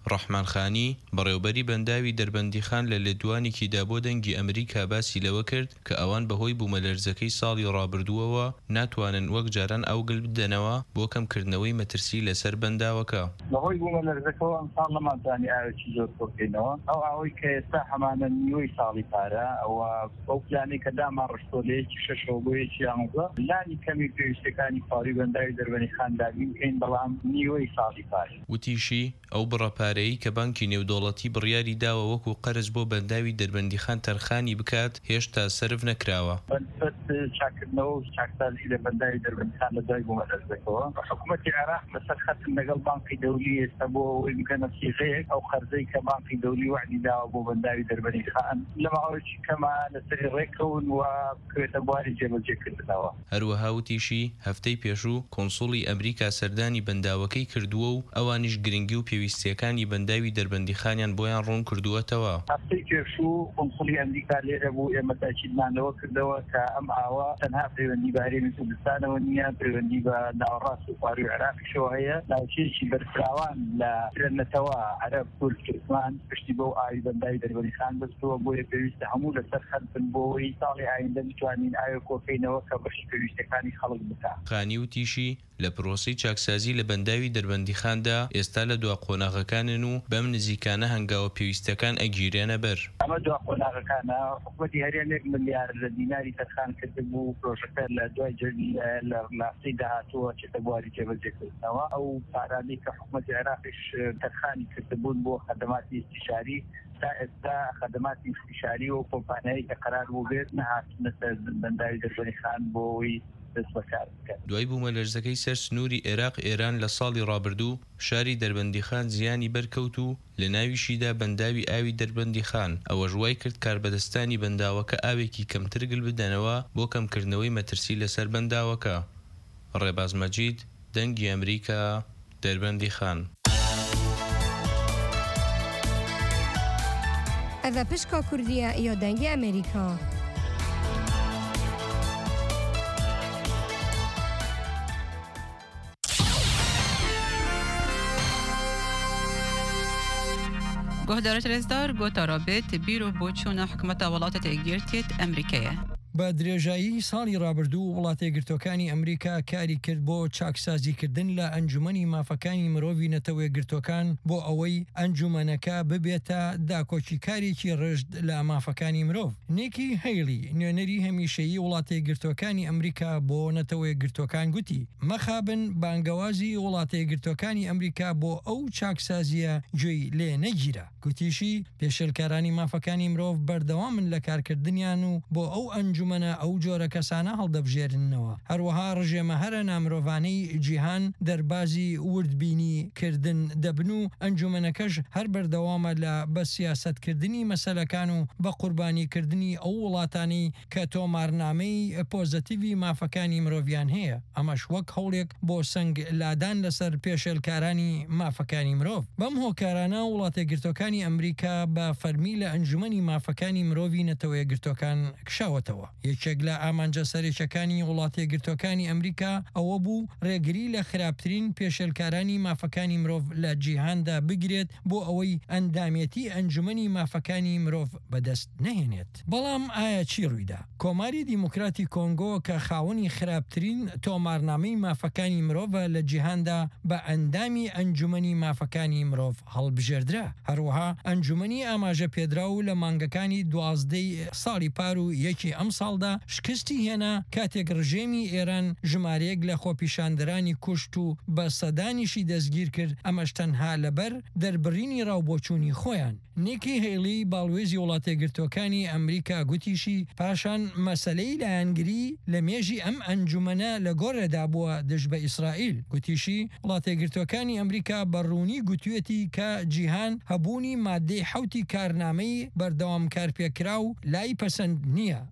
[SPEAKER 4] ڕەحمانخانی بەڕێوەبەری بەنداوی دەربەندیخان لە لێدوانێکیدا بۆ دەنگی ئەمریکا باسی لەوە کرد کە ئەوان بەهۆی بوومەلەرزەکەی ساڵی ڕابردووەوە ناتوانن وەک جاران ئەو گل بدەنەوە بۆ کەمکردنەوەی مەترسی لەسەر بەنداوەکە.
[SPEAKER 6] بەهۆی بوومەلەرزەکەەوە ئەمساڵ نەمانزانی ئاوێکی زۆر کۆکەینەوە ئەو ئاوەی کە ئێستا هەمانە نیوەی ساڵی پارە ئەوە ئەو پلانەی کە دامان ڕشتۆلەیەکی شەشەوە بۆ یەکی یانزە لانی کەمی پێویستەکانی پاڕی بەنداوی دەربەندیخان دابین بکەین بەڵام نیوەی ساڵی پارە.
[SPEAKER 4] وتیشی ئەو بڕەپارەیە کە بانکی نێودوڵەتی بڕیاری داوە وەکو قەرز بۆ بەنداوی دەربەندیخان تەرخانی بکات هێشتا سرف نەکراوە.
[SPEAKER 6] چاکردنەوە و چاکسازی لە بەنداوی دەربەندیخان لە دوای بوومەلەرزەکەوە حکوومەتی عێراق لەسەر خەتم لەگەڵ بانکی دەولی ئێستا بۆ ئەوەی بکەنە سیغەیەک ئەو خەرزەی کە بانکی دەولی وعدی داوە بۆ بەنداوی دەربەندیخان لە ماوەیەکی کەمە لەسەری ڕێکەون و بکرێتە بواری جێبەجێکردنەوە.
[SPEAKER 4] هەروەها وتیشی هەفتەی پێشوو کۆنسوڵی ئەمریکا سەردانی بەنداوەکەی کردووە و ئەوانیش گرنگی و پێویستیەکانی بەنداوی دەربەندیخانیان بۆیان ڕوون کردووەتەوە.
[SPEAKER 6] هەفتەی پێشوو کۆنسوڵی ئەمریکا لێرە بوو ئێمە تاکیدمانەوە کردەوە کە ئەم ئاوا تەنها پەیوەندی بە هەرێمی کوردستانەوە نییە پەیوەندی بە ناوەڕاست و خواروی عێراقیشەوە هەیە ناوچەیەکی بەرفراوان لە فرێنەتەوە عەرەب کورد تورکمان پشتی بۆ ئاوی بەنداوی دەربەندیخان بەستەوە بۆیە پێویستە هەموو لەسەر خەت بن بۆەوەی ساڵی ئایندە بتوانین ئاوێ کۆکەینەوە کە بەشی پێویستەکانی خەڵک بکات.
[SPEAKER 4] خانی وتیشی لە پرۆسی چاکسازی لە بەنداوی دەربەندیخاندا ئێستا لە دوا قۆناغەکانن و بەم نزیکانە هەنگاوە پێویستەکان ئەگیرێنە بەر.
[SPEAKER 6] ئەمە دوا قۆناغەکانە حکوومەتی هەرێم 1 ملیار دیناری تەرخان کرد بوو پرۆژەکە لە دوای لە ڕاستی داهاتووە چێتە بواری جێبەجێکردنەوە ئەو پارانەی کە حکوومەتی عێراقیش تەرخانی کردبوون بۆ خەدەماتی استیشاری تا ئێستا خەدەماتی استیشاری و کۆمپانیایی کە قەرار بوو بێت نەهاتنە سەر بەنداوی دەربەندیخان بۆەوەی
[SPEAKER 4] دوای بوومەلەرزەکەی سەر سنووری عێراق ئێران لە ساڵی ڕابردوو شاری دەربەندیخان زیانی بەرکەوت و لە ناویشیدا بەنداوی ئاوی دەربەندیخان ئەوە ژوای کرد کاربەدەستانی بەنداوەکە ئاوێکی کەمترگل بدەنەوە بۆ کەمکردنەوەی مەترسی لەسەر بەنداوەکە. ڕێباز مەجید دەنگی ئەمریکا دەربەندیخان.
[SPEAKER 7] ئەڤە پشکا کوردیە یا دەنگی ئەمریکا.
[SPEAKER 8] گهدار ترزدار گوتا رابط بیرو بۆچوونە حکومەتە وڵاتە تێگیرتێت ئەمریکایە.
[SPEAKER 9] بە درێژایی ساڵی ڕابردوو وڵاتە یەکگرتوەکانی ئەمریکا کاری کرد بۆ چاکسازیکردن لە ئەنجومەنی مافەکانی مرۆڤی نەتەوە یەکگرتوەکان بۆ ئەوەی ئەنجومەنەکە ببێتە داکۆچی کارێکی ڕژد لە مافەکانی مرۆڤ. نیکی هەیلی نوێنەری هەمیشەیی وڵاتە یەکگرتوەکانی ئەمریکا بۆ نەتەوە یەکگرتوەکان گوتی مەخابن بانگەوازی وڵاتە یەکگرتوەکانی ئەمریکا بۆ ئەو چاکسازیە گوێی لێ نەگیرە. گوتیشی پێشێلکارانی مافەکانی مرۆڤ بەردەوامن لە کارکردنیان و بۆ ئەو ئەنجومەنە ئەو جۆرە کەسانە هەڵدەبژێرنەوە. هەروەها ڕژێمە هەرە نامرۆڤانەی جیهان دەربازی وردبینی کردن دەبن و ئەنجومەنەکەش هەر بەردەوامە لە بە سیاسەتکردنی مەسەلەکان و بە قوربانیکردنی ئەو وڵاتانی کە تۆمارنامەی پۆزەتیڤی مافەکانی مرۆڤیان هەیە. ئەمەش وەک هەوڵێک بۆ سنگ لادان لەسەر پێشێلکارانی مافەکانی مرۆڤ. بەم هۆکارانە وڵاتە یەکگرتوەکانی ئەمریکا بە فەرمی لە ئەنجومەنی مافەکانی مرۆڤی نەتەوە یەکگرتوەکان کشاوەتەوە. یەکێک لە ئامانجە سەرێکەکانی وڵاتە یەکگرتوەکانی ئەمریکا ئەوە بوو ڕێگری لە خراپترین پێشێلکارانی مافەکانی مرۆڤ لە جیهاندا بگرێت بۆ ئەوەی ئەندامەتی ئەنجومەنی مافەکانی مرۆڤ بەدەست نەهێنێت. بەڵام ئایا چی ڕوویدا؟ کۆماری دیموکراتی کۆنگۆ کە خاوەنی خراپترین تۆمارنامەی مافەکانی مرۆڤە لە جیهاندا بە ئەندامی ئەنجومەنی مافەکانی مرۆڤ هەڵبژێردرا. هەروەها ئەنجومەنی ئاماژە پێدرا و لە مانگەکانی 12 ساڵی پار و یەکی ئەم ساڵدا شکستی هێنا کاتێک ڕژێمی ئێران ژمارەیەک لە خۆپیشاندەرانی کوشت و بە سەدانیشی دەستگیر کرد ئەمەش تەنها لەبەر دەربڕینی ڕاوبۆچوونی خۆیان. نیکی هێلی باڵوێزی وڵاتە یەکگرتوەکانی ئەمریکا گوتیشی پاشان مەسەلەی لایەنگری لە مێژی ئەم ئەنجومەنە لە گۆڕێدا بووە دژ بە ئیسرائیل. گوتیشی وڵاتە یەکگرتوەکانی ئەمریکا بەڕوونی گوتوێتی کە جیهان هەبوونی مادەی حوتی کارنامەی بەردەوام کارپێکرا و لای پەسەند نییە ئەوەی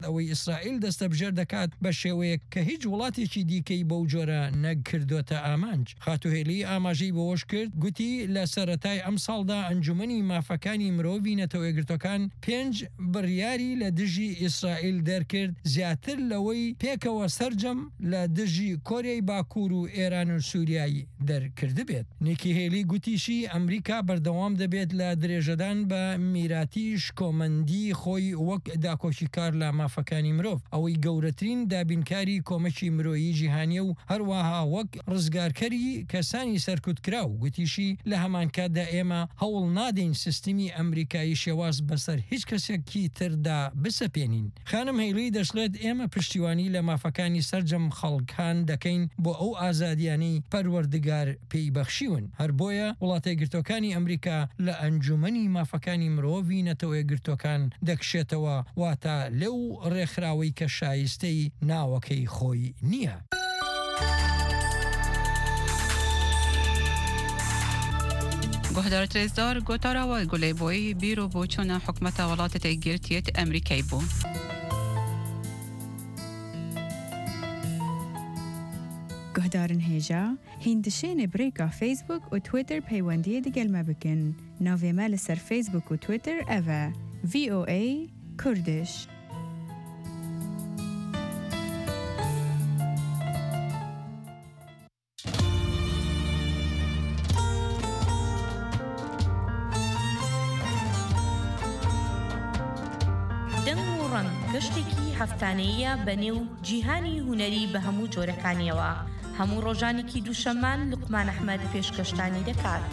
[SPEAKER 9] ئیسرائیل دەستە بژێر دەکات بە شێوەیە کە هیچ وڵاتێکی دیکەی بەو جۆرە نەکردوتە ئامانج. خاتوهێلی ئاماژەی بەوەش کرد گوتی لە سەرەتای ئەم ساڵدا ئەنجومەنی مافەکانی مرۆڤی نەتەوە یەکگرتوەکان 5 بڕیاری لە دژی ئیسرائیل دەرکرد زیاتر لەوەی پێکەوە سەرجەم لە دژی کۆریای باکوور و ئێران و سووریایی دەرکرد بێت. نیکی هێلی گوتیشی ئەمریکا بەردەوام دەبێت لە درێژەدان بە میراتیش کۆمەندی خۆی وەک داکۆشی کار لە مافەکانی مرۆڤ ئەوەی گەورەترین دابینکاری کۆمەکی مرۆیی جیهانیە و هەروەها وەک ڕزگارکەری کەسانی سەرکوتکرا و گوتیشی لە هەمان کاتدا ئێمە هەوڵ نادەین سیستمی ئەمریکایی شێواز بەسەر هیچ کەسێکی تردا بسەپێنین. خانم هەیلی دەشڵێت ئێمە پشتیوانی لە مافەکانی سەرجەم خەڵکان دەکەین بۆ ئەو ئازادیانەی پەروەردگار پێی بەخشیون. هەر بۆیە وڵاتە یەکگرتوەکانی ئەمریکا لە ئەنجومەنی مافەکانی مرۆڤی نەتەوە یەکگرتوەکان دەکشێتەوە واتە لەو ڕێکخراوەی کە شایستەی ناوەکەی خۆی نییە.
[SPEAKER 8] گۆهدار ترێزدار گۆتاراوە گولەی بۆی بیرۆ بۆ چۆنە حکومەتە وڵاتە یەکگرتوێت ئەمریکای بوو.
[SPEAKER 5] گۆهدارن هێژا هیندشێنێ برێکا فیسبوک و تویتر پەیوەندیە دەگەلمە بکەن. ناوێمە لەسەر فیسبوک و تویتر ئەڤە VOA کوردش.
[SPEAKER 11] گەشتێکی هەفتانەیە بەنێو جیهانی هونەری بە هەموو جۆرەکانیەوە. هەموو ڕۆژانێکی دووشەمان لوقمان ئەحمەد پێشکەشتانی دەکات.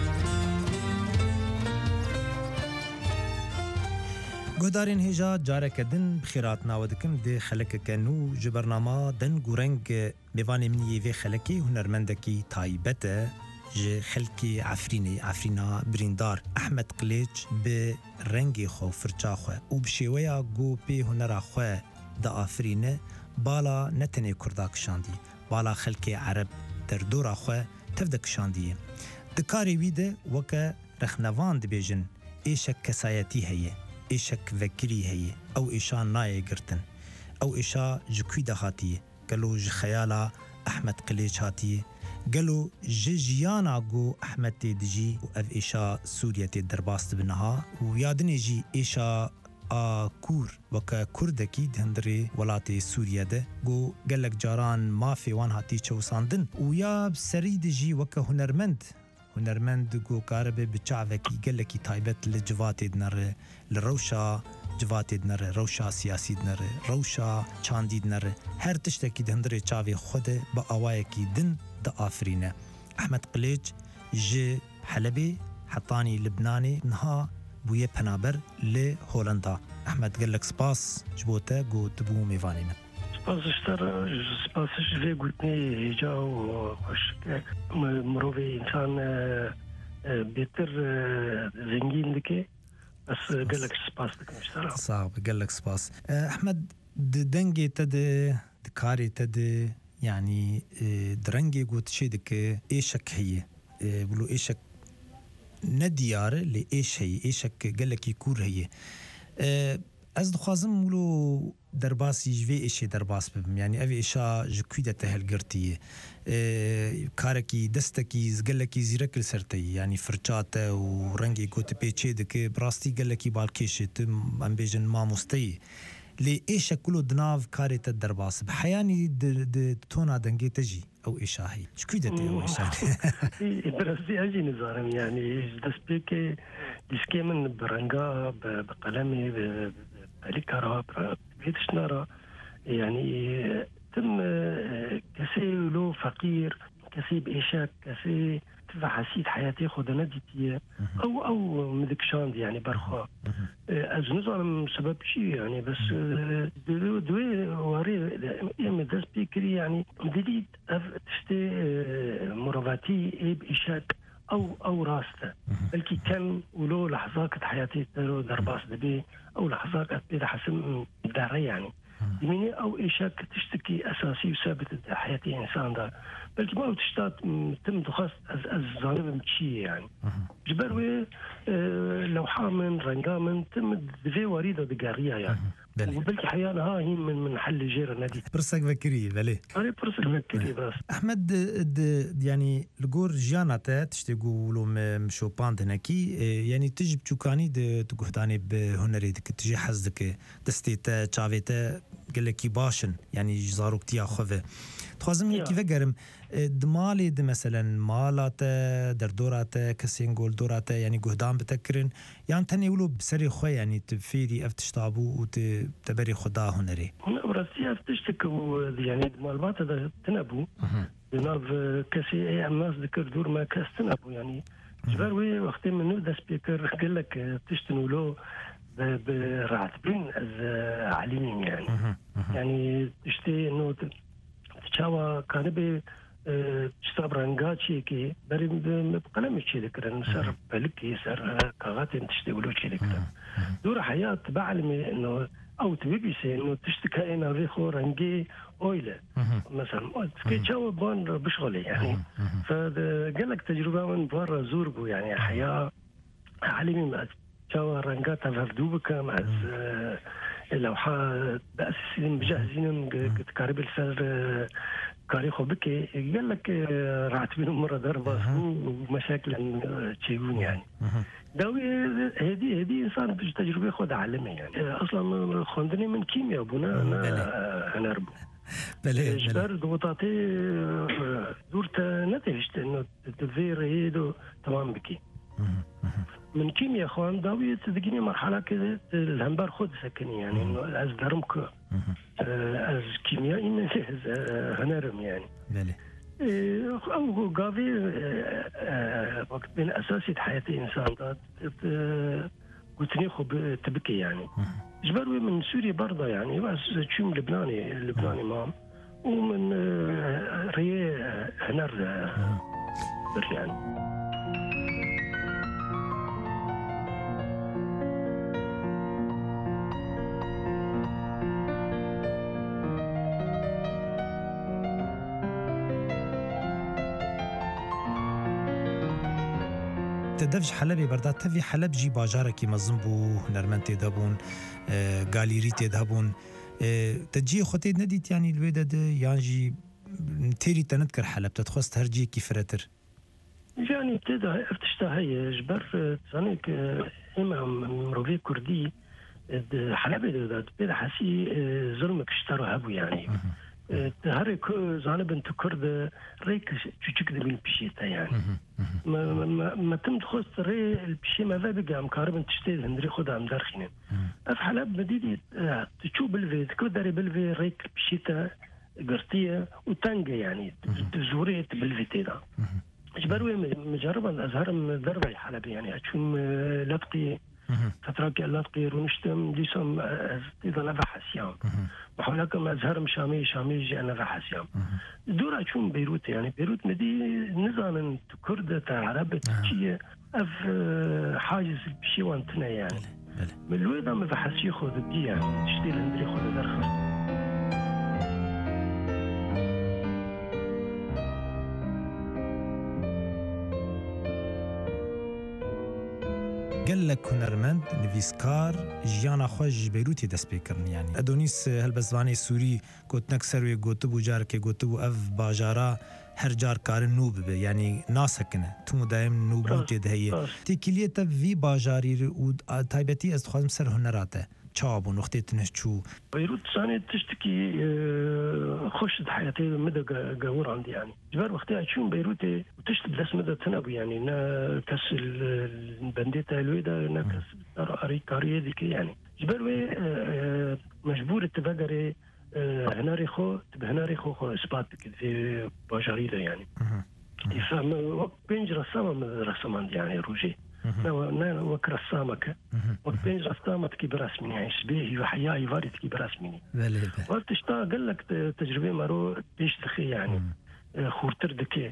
[SPEAKER 17] گۆدارên hêja careke din bi xêrat nawe dikim dê xelekeke nû ji bernama deng û reng mêvanê min yê vê xelekê hunermendekî taybet e ji xelkê Efrînê Efrîna birîndar Ehmed Qilêç bi rengê xwe firça xwe û bi şêweya got pê hunera xwe diafirîne bala ne tenê Kurda kişandî bala xelkê Ereb derdora xwe tev de kişandiye. Di karê wî de weke rexnevan dibêjin êşek kesayetî heye êşek vekirî heye ew êşa nayê girtin ew êşa ji kwî de hatiye gelo ji xeyala Ehmed Qilêç hatiye gelo ji jiyana got Ehmed tê dijî û ev êşa Sûriye tê derbas dibiniha û yadinê jî êşa a Kûr weke Kurdekî di hundirê welatê Sûriye de got gelek caran mafê wan hatî çewsandin û ya serî de jî weke hunermend got karibe bi çavekî gelekî taybet li civatê dinere li rewşa civatê dinere rewşa siyasî dinere rewşa çandî dinere her tiştekî di hundirê çavê xwe de bi awayekî din diafirîne. Ehmed Qilêç ji Helebê hetanî Libnanê niha bûye penaber li Holanda. Ehmed gelek spas ji bo te got dibû mêvanê min.
[SPEAKER 12] سپاسش vê gotnê hêja û xweşik mirovê însan bêtir zengîn dike. Ez gelek spas dikim ji te re.
[SPEAKER 17] Sağ ol, gelek spas. Ehmed di dengê te de di karê te de yani di rengê got çê dike êşek heye bilo êşek ne diyar e lê êş heye êşek gelekî kûr heye. Ez dixwazim wilo derbasî ji vê êşê derbas bibim yani ev êşa ji kwî de te helgirtiye karekî destekî gelekî zîrek li ser te yani firça te û rengê gotê pê çê dike bi rastî gelekî balkêşê tu em bêjin mamosteyê lê êşek wilo di nav karê te derbas bi heyanî di tona dengê te jî ew êşa heye ji kwî de te ew êşa
[SPEAKER 12] براستی اجی نظارم یعنی دست پێکێ دیسکێ من bi renga bi qalemê bi pelîkara pêtişnara yani tim kesê lo feqîr kesê bi êşek kesê tiva hesîd heyatê xwe de nedîtiye ew min dikişandî yani berxwe ez nizanim sebeb çi yani bes divê warê em dest pê kirî yani didît ev tiştê mirovatî ê bi êşek ew rast e belkî kem û lo lehzakit heyatê te ro derbas dibe ew lehzak ez pê de hesim dere yani dimînê ew êşek tiştekî esasî û sabit di heyatê însan da belkî ew tişta tim dixwast ez zanibim çi ye yani ji ber wê lewha min renga min tim divê warî de digeriya yani وبالك حيانا هي من حل جيرة نادي
[SPEAKER 17] برسك بكري بله
[SPEAKER 12] أنا برسك بكري بس
[SPEAKER 17] أحمد يعني الجور جاناتا تشتغلوا مشو باند هناكي يعني تجيب تشوكاني تقهداني بهنري دك تجي حزدك دستيتا تشافيتا قال لك باشن يعني جزاروك تيا خوفه تخازم كيف قرم دمالي مثلا مالاتا دردوراتا كسينجول دوراتا يعني قهدان بتكرن يعني تاني يقولوا بسري خوي يعني تفيري افتشتابو وتبري خدا هنري
[SPEAKER 12] براسي افتشتكو يعني معلومات هذا تنبو بناف كسي اي الناس ذكر دور ما كاس تنبو يعني جبروي وقت منو ذا سبيكر قال لك تشتنوا له براتبين عالمين يعني تشتي انه تشاوا كان تشتغل رنجاتشي كي بري بقلم شي ذكر سر بالكي سر كاغاتين تشتغلوا شي ذكر دور حياه بعلمي انه او تبي سي انه تشتكى انا ريخو رنجي اويله مثلا كي تشاو بون بشغلي يعني فقال لك تجربه من برا زوربو يعني حياه علمي ما تشاو رنجات فردوبك مع اللوحه باسسين مجهزين تقارب السر كاريخو بكي قال لك راتبين مرة ضربة ومشاكل تشيبون يعني داوي هذه إنسان تجربة خود عالمي يعني أصلا خندني من كيمياء بنا أنا ربو جبر ضغوطاتي دورتا نتيجة إنه تدفير هيدو تمام بكي من كيمياء خوان داوي تدقيني مرحلة كذا الهنبار خود سكني يعني إنه از درمك از كيمياء إنه هنرم يعني أو قاضي وقت من أساسي حياة إنسان قلتني خب تبكي يعني جبروي من سوريا برضه يعني بس شوم لبناني مام ومن ريه هنر يعني
[SPEAKER 17] تدفج حلبي بردات تفي حلب جي باجاركي مزنبو هنرمنتي دابون غاليريتي دابون تجي خوتي نديت يعني الويدد يانجي تيري تنذكر حلب تتخص هرجي كيفرتر
[SPEAKER 12] يعني ابتدى افتشتها هي جبر تزانيك امام مروفي كردي حلب داد بدا حسي ظلمك اشتروا هبو يعني هرك زانب انت كرد ريك تشك دبين بشيتا يعني ما تم تخص ري البشي ما بقى مكارب تشتي هندري خدها مدرخين اف حلب مديدي تشوف بالفي تكو داري بالفي ريك بشيتا قرطيه وتانجا يعني تزوري بالفيتيدا جبروي مجربا ازهر ضربه حلب يعني اشوم لقطي فترة لقطي رونشتم ديسم اذا نفح سيام وحولكم أزهر شامي جي أنا فحسيام دورة شون بيروت يعني بيروت مدي نظام كردة عربة شيء أف حاجز بشي وانتنا يعني من الويدا ما فحسي خذ بدي يعني تشتري هندري خذ درخص
[SPEAKER 17] قال لك هنرمند نفيسكار جيانا خوش بيروتي دست بيكرن يعني ادونيس هالبزواني سوري كوت نكسروي قوتبو جاركي قوتبو اف باجارا هر جار كار نوب يعني ناسكنه تو دايم نوبوتي دهيه تيكليته في باجاري و تايبتي از خوازم سر هنراته چابو نقطه تنشو
[SPEAKER 12] بيروت ثاني تشتكي خوش حياتي مدى قور عندي يعني جبر وقتها تشوم بيروتي وتشت بلاس مدى تنبو يعني نا كاس البنديتا الويدا نا كاس اريكاريه ديك يعني جبروي مجبور تبقري هناري خو اثبات في باجاريده يعني يفهم وقت بينج رسام يعني روجي نا وك رسامك وقت بينج رسامك كي برسمني يعني شبيه وحياه يفارد كي برسمني وقت اشتا قال لك تجربه مرو بيش تخي يعني خورتر دكي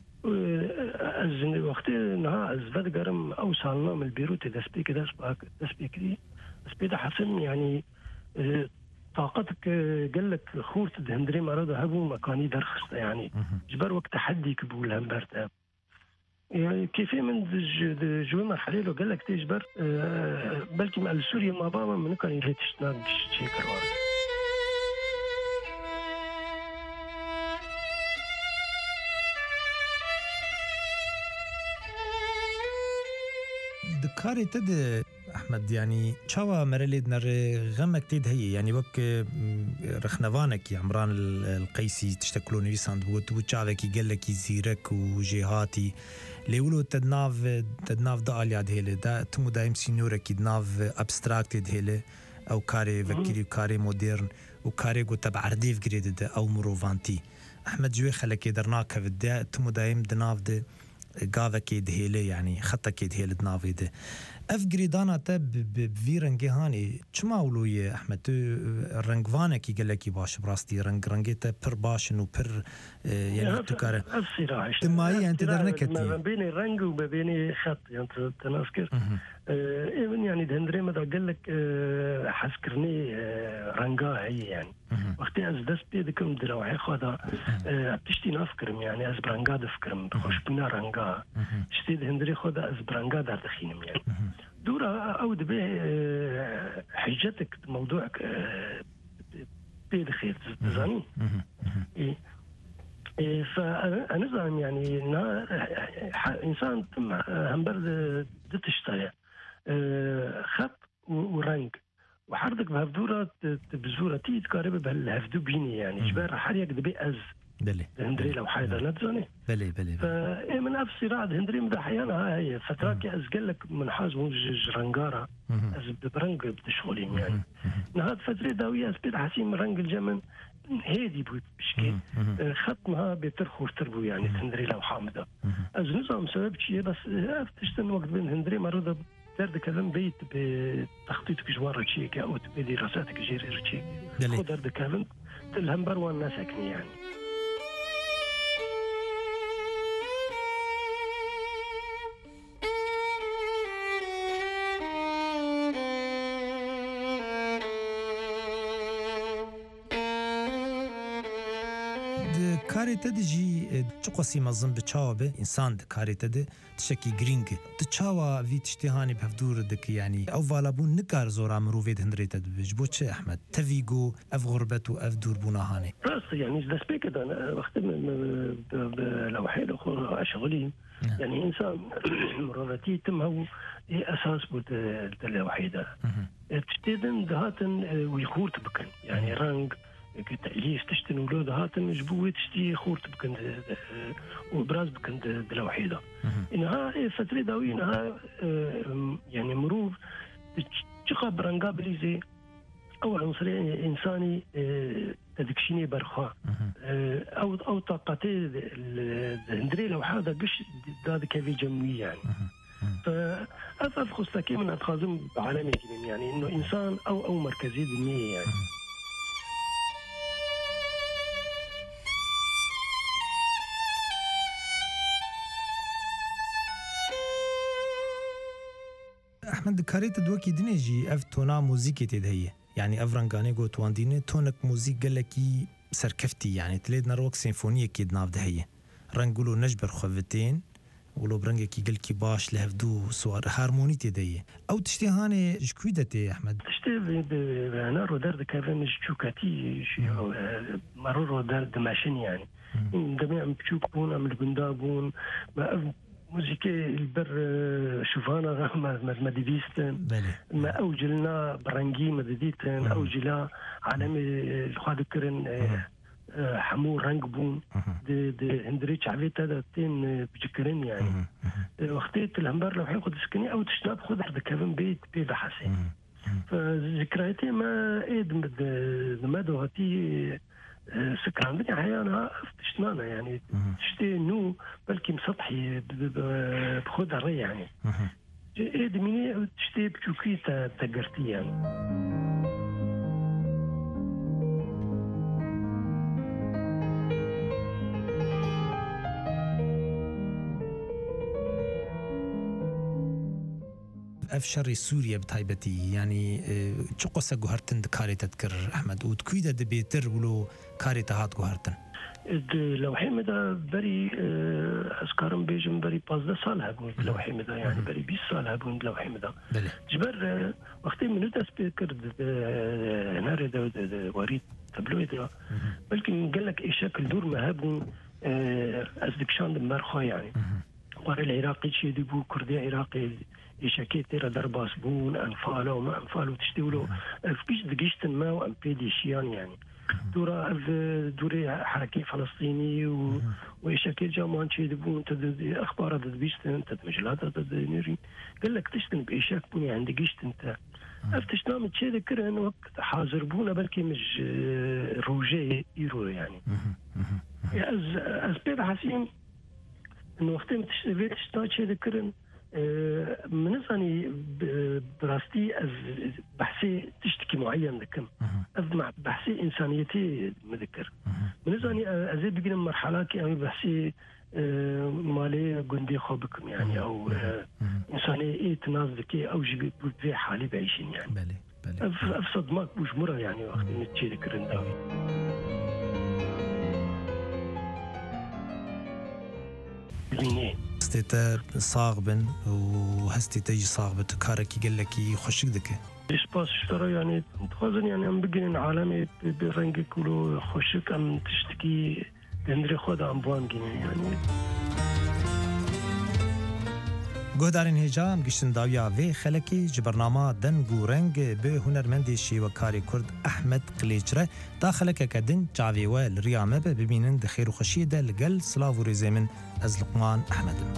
[SPEAKER 12] وقت نها ازبد قرم اوصلنا من البيروت دسبيكري حسن يعني طاقتك قال لك خورت هندري مرض هبو مكاني درخص يعني جبر وقت تحدي كبول همبرت يعني كيف من جوي مرحلة لو قال لك تجبر بلكي مع سوريا ما بابا من كان يلي تشتناك شيء كروار
[SPEAKER 17] دكاري تد أحمد يعني شوا مرليد نر غمك تيد هي يعني وك رخنوانك يا عمران القيسي تشتكلون ويساند وتشافك يقول لك يزيرك وجهاتي ليولو تدناف دال ياد هيله دا تمو دايم سينورك يدناف ابستراكت هيله او كاري فكري وكاري مودرن وكاري جو تبع رديف جريد او مروفانتي احمد جوي خلك يدرناك بدا تمو دايم دناف د قاذا كيد هيله يعني خطه كيد هيله دناف ده اف جريدانا تب بفيرنجي هاني چما ولو يا احمد رنگوانه كي قال لك باش براستي رنگيته بر باشن وبر يعني تكاره تماي انت درنكتي
[SPEAKER 12] ما بين الرنگ وما بين خط يعني تناسكر يعني دهندري ما قال لك حسكرني رنگا هي يعني وقت از دست بيدكم دروعي خدا بتشتي نفكرم يعني از برنگا دفكرم خوش بنا رنگا شتي دهندري خدا از برنگا در دخينم يعني دورة أو دبي حجتك موضوعك بيدخيل تزانين فأنا زعم يعني إنسان هم برد دتشتايا خط ورنج وحردك بهفدورة بزورة تيت قاربة بهالهفدو بيني يعني جبار حريك دبي أز
[SPEAKER 17] بلي
[SPEAKER 12] هندري لو حيدا نتزاني
[SPEAKER 17] بلي
[SPEAKER 12] فمن نفس صراع هندري مد أحيانا هاي فترات أزقل لك من حاز موج رنجارة أز برنج بتشغلين يعني نهاد فترة داوية أسبيد حسيم رنج الجمن هادي بشكي خطمها بترخور تربو يعني هندري لو حامدة أز نظام سبب شيء بس تشتن وقت بين هندري مرضى ترد كلام بيت بتخطيطك جوار شيء أو بدراساتك جير شيء خد ترد كلام تلهم بروان ناسكني يعني
[SPEAKER 17] كاري تدجي تقصي مظن بتشاوبه انسان كاري تد تشكي جرينج تشاوا في تشتهاني بهفدور دك يعني او فالابون نكار زورا مروفيد هندريت بجبوتش احمد تفيغو اف غربتو اف دور بوناهاني
[SPEAKER 12] راس يعني ذا سبيك انا بختم لو حيل اخر اشغلين يعني انسان مراتي تم هو اساس بود الوحيده تشتدن دهاتن ويخورت بكن يعني رانج كتأليف تشتن ولود هاتن جبوه تشتي خورت بكن وبراز بكن دلوحيدة إنها فترة داوي إنها يعني مروف تشقى برنقا بليزي أو عنصري إنساني تدكشيني برخا أو طاقتي الهندري لو حاجة قش داد كيفي جموي يعني فأفضل خصتكي من أتخاذم بعالمي يعني إنه إنسان أو مركزي دنيا يعني
[SPEAKER 17] احمد كاريت دوكي دنيجي اف تونا موزيكي تدهيه يعني افرانغاني جو توانديني تونك موزيك قالكي سركفتي يعني تليد نروك سيمفونيه كيد ناف دهيه رنقولو نجبر خوفتين ولو برنجكي قالكي باش لهفدو سوار هارموني تدهيه او تشتي هاني جكويدتي احمد
[SPEAKER 12] تشتي انا رو درد كافن جوكاتي مرور درد ماشين يعني جميع بتشوك بون عمل بندابون موسيقى البر شوفانا ما ديفيستن ما أوجلنا برنجي ما ديتن أوجلا عالم الخادكرن حمور رنج بون د هندريتش عبيت هذا تين بجكرن يعني وقتيت الهمبر لو حياخد سكني أو تشتاب خد عند كافن بيت حسين فذكرياتي ما إيد ما دوهاتي سكران بني أحيانا تشتنانا يعني تشتي نو بلكي مسطحي بخد الري يعني إيد مني تشتي بشوكي تقرتي يعني
[SPEAKER 17] أفشر سوريا بتايبتي يعني شو قصة جوهرتن دكاري تذكر أحمد وتكويدا دبيتر ولو كاري تهات جوهرتن
[SPEAKER 12] لوحه مدا بری اسکارم بیجم بری 15 سال هبون لوحه مدا يعني بری 20 سال هبون لوحه مدا جبر وقتی منو دست کرد هنر ده ورید تبلوی ده بلکه قال لك اي شكل دور ما هبون از دکشان مرخا يعني وار العراقي شي دبو كردي عراقي يشكي ترى درباس بون انفال وما انفال تشتولو فيش دقيشت ما وام بيدي شيان يعني دوري حركي فلسطيني ويشكي جامان شي دبون تد اخبار تدبيشتن تد مجلات تد نيري قال لك تشتن بيشك بني عند قيشت انت افتش نام تشي ذكر ان وقت حاضر بونا بلكي مش روجي يرو يعني از بيد حسين انه وقت تشتغل شي ذكرن منزاني براستي از بحثي تشتكي معين ذكر از مع بحثي انسانيتي مذكر منزاني ازي بقينا مرحله كي بحثي مالي قندي خوبكم يعني او انسانيه تنازلكي او جي في حالي بعيشين يعني
[SPEAKER 17] بله
[SPEAKER 12] افسد ماك بوش مره يعني وقت نتشي ذكرن داوي
[SPEAKER 17] هستيتا صاغبن وهستيتا يجي صاغبة كاركي قال لك يخشك ذكي
[SPEAKER 12] ايش باس اشترى يعني تخزن يعني ام بقين عالمي برنجك كله خشك ام تشتكي دندري خدا ام بوانجين يعني
[SPEAKER 17] گهدارین هجام گشتن داویا وی خلکی جبرنامه دن گورنگ به هنرمندی شیوکاری کرد احمد قلیچره داخل کدن جاوی و الریامه ببینن دخیر و خشیده لگل سلاو و ریزمن از لقمان احمدم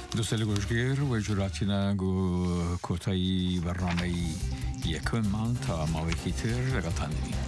[SPEAKER 3] دوستان گوشگیر و جوراتینا گو کوتای برنامه یکم من تا ماوی کیتر لگتان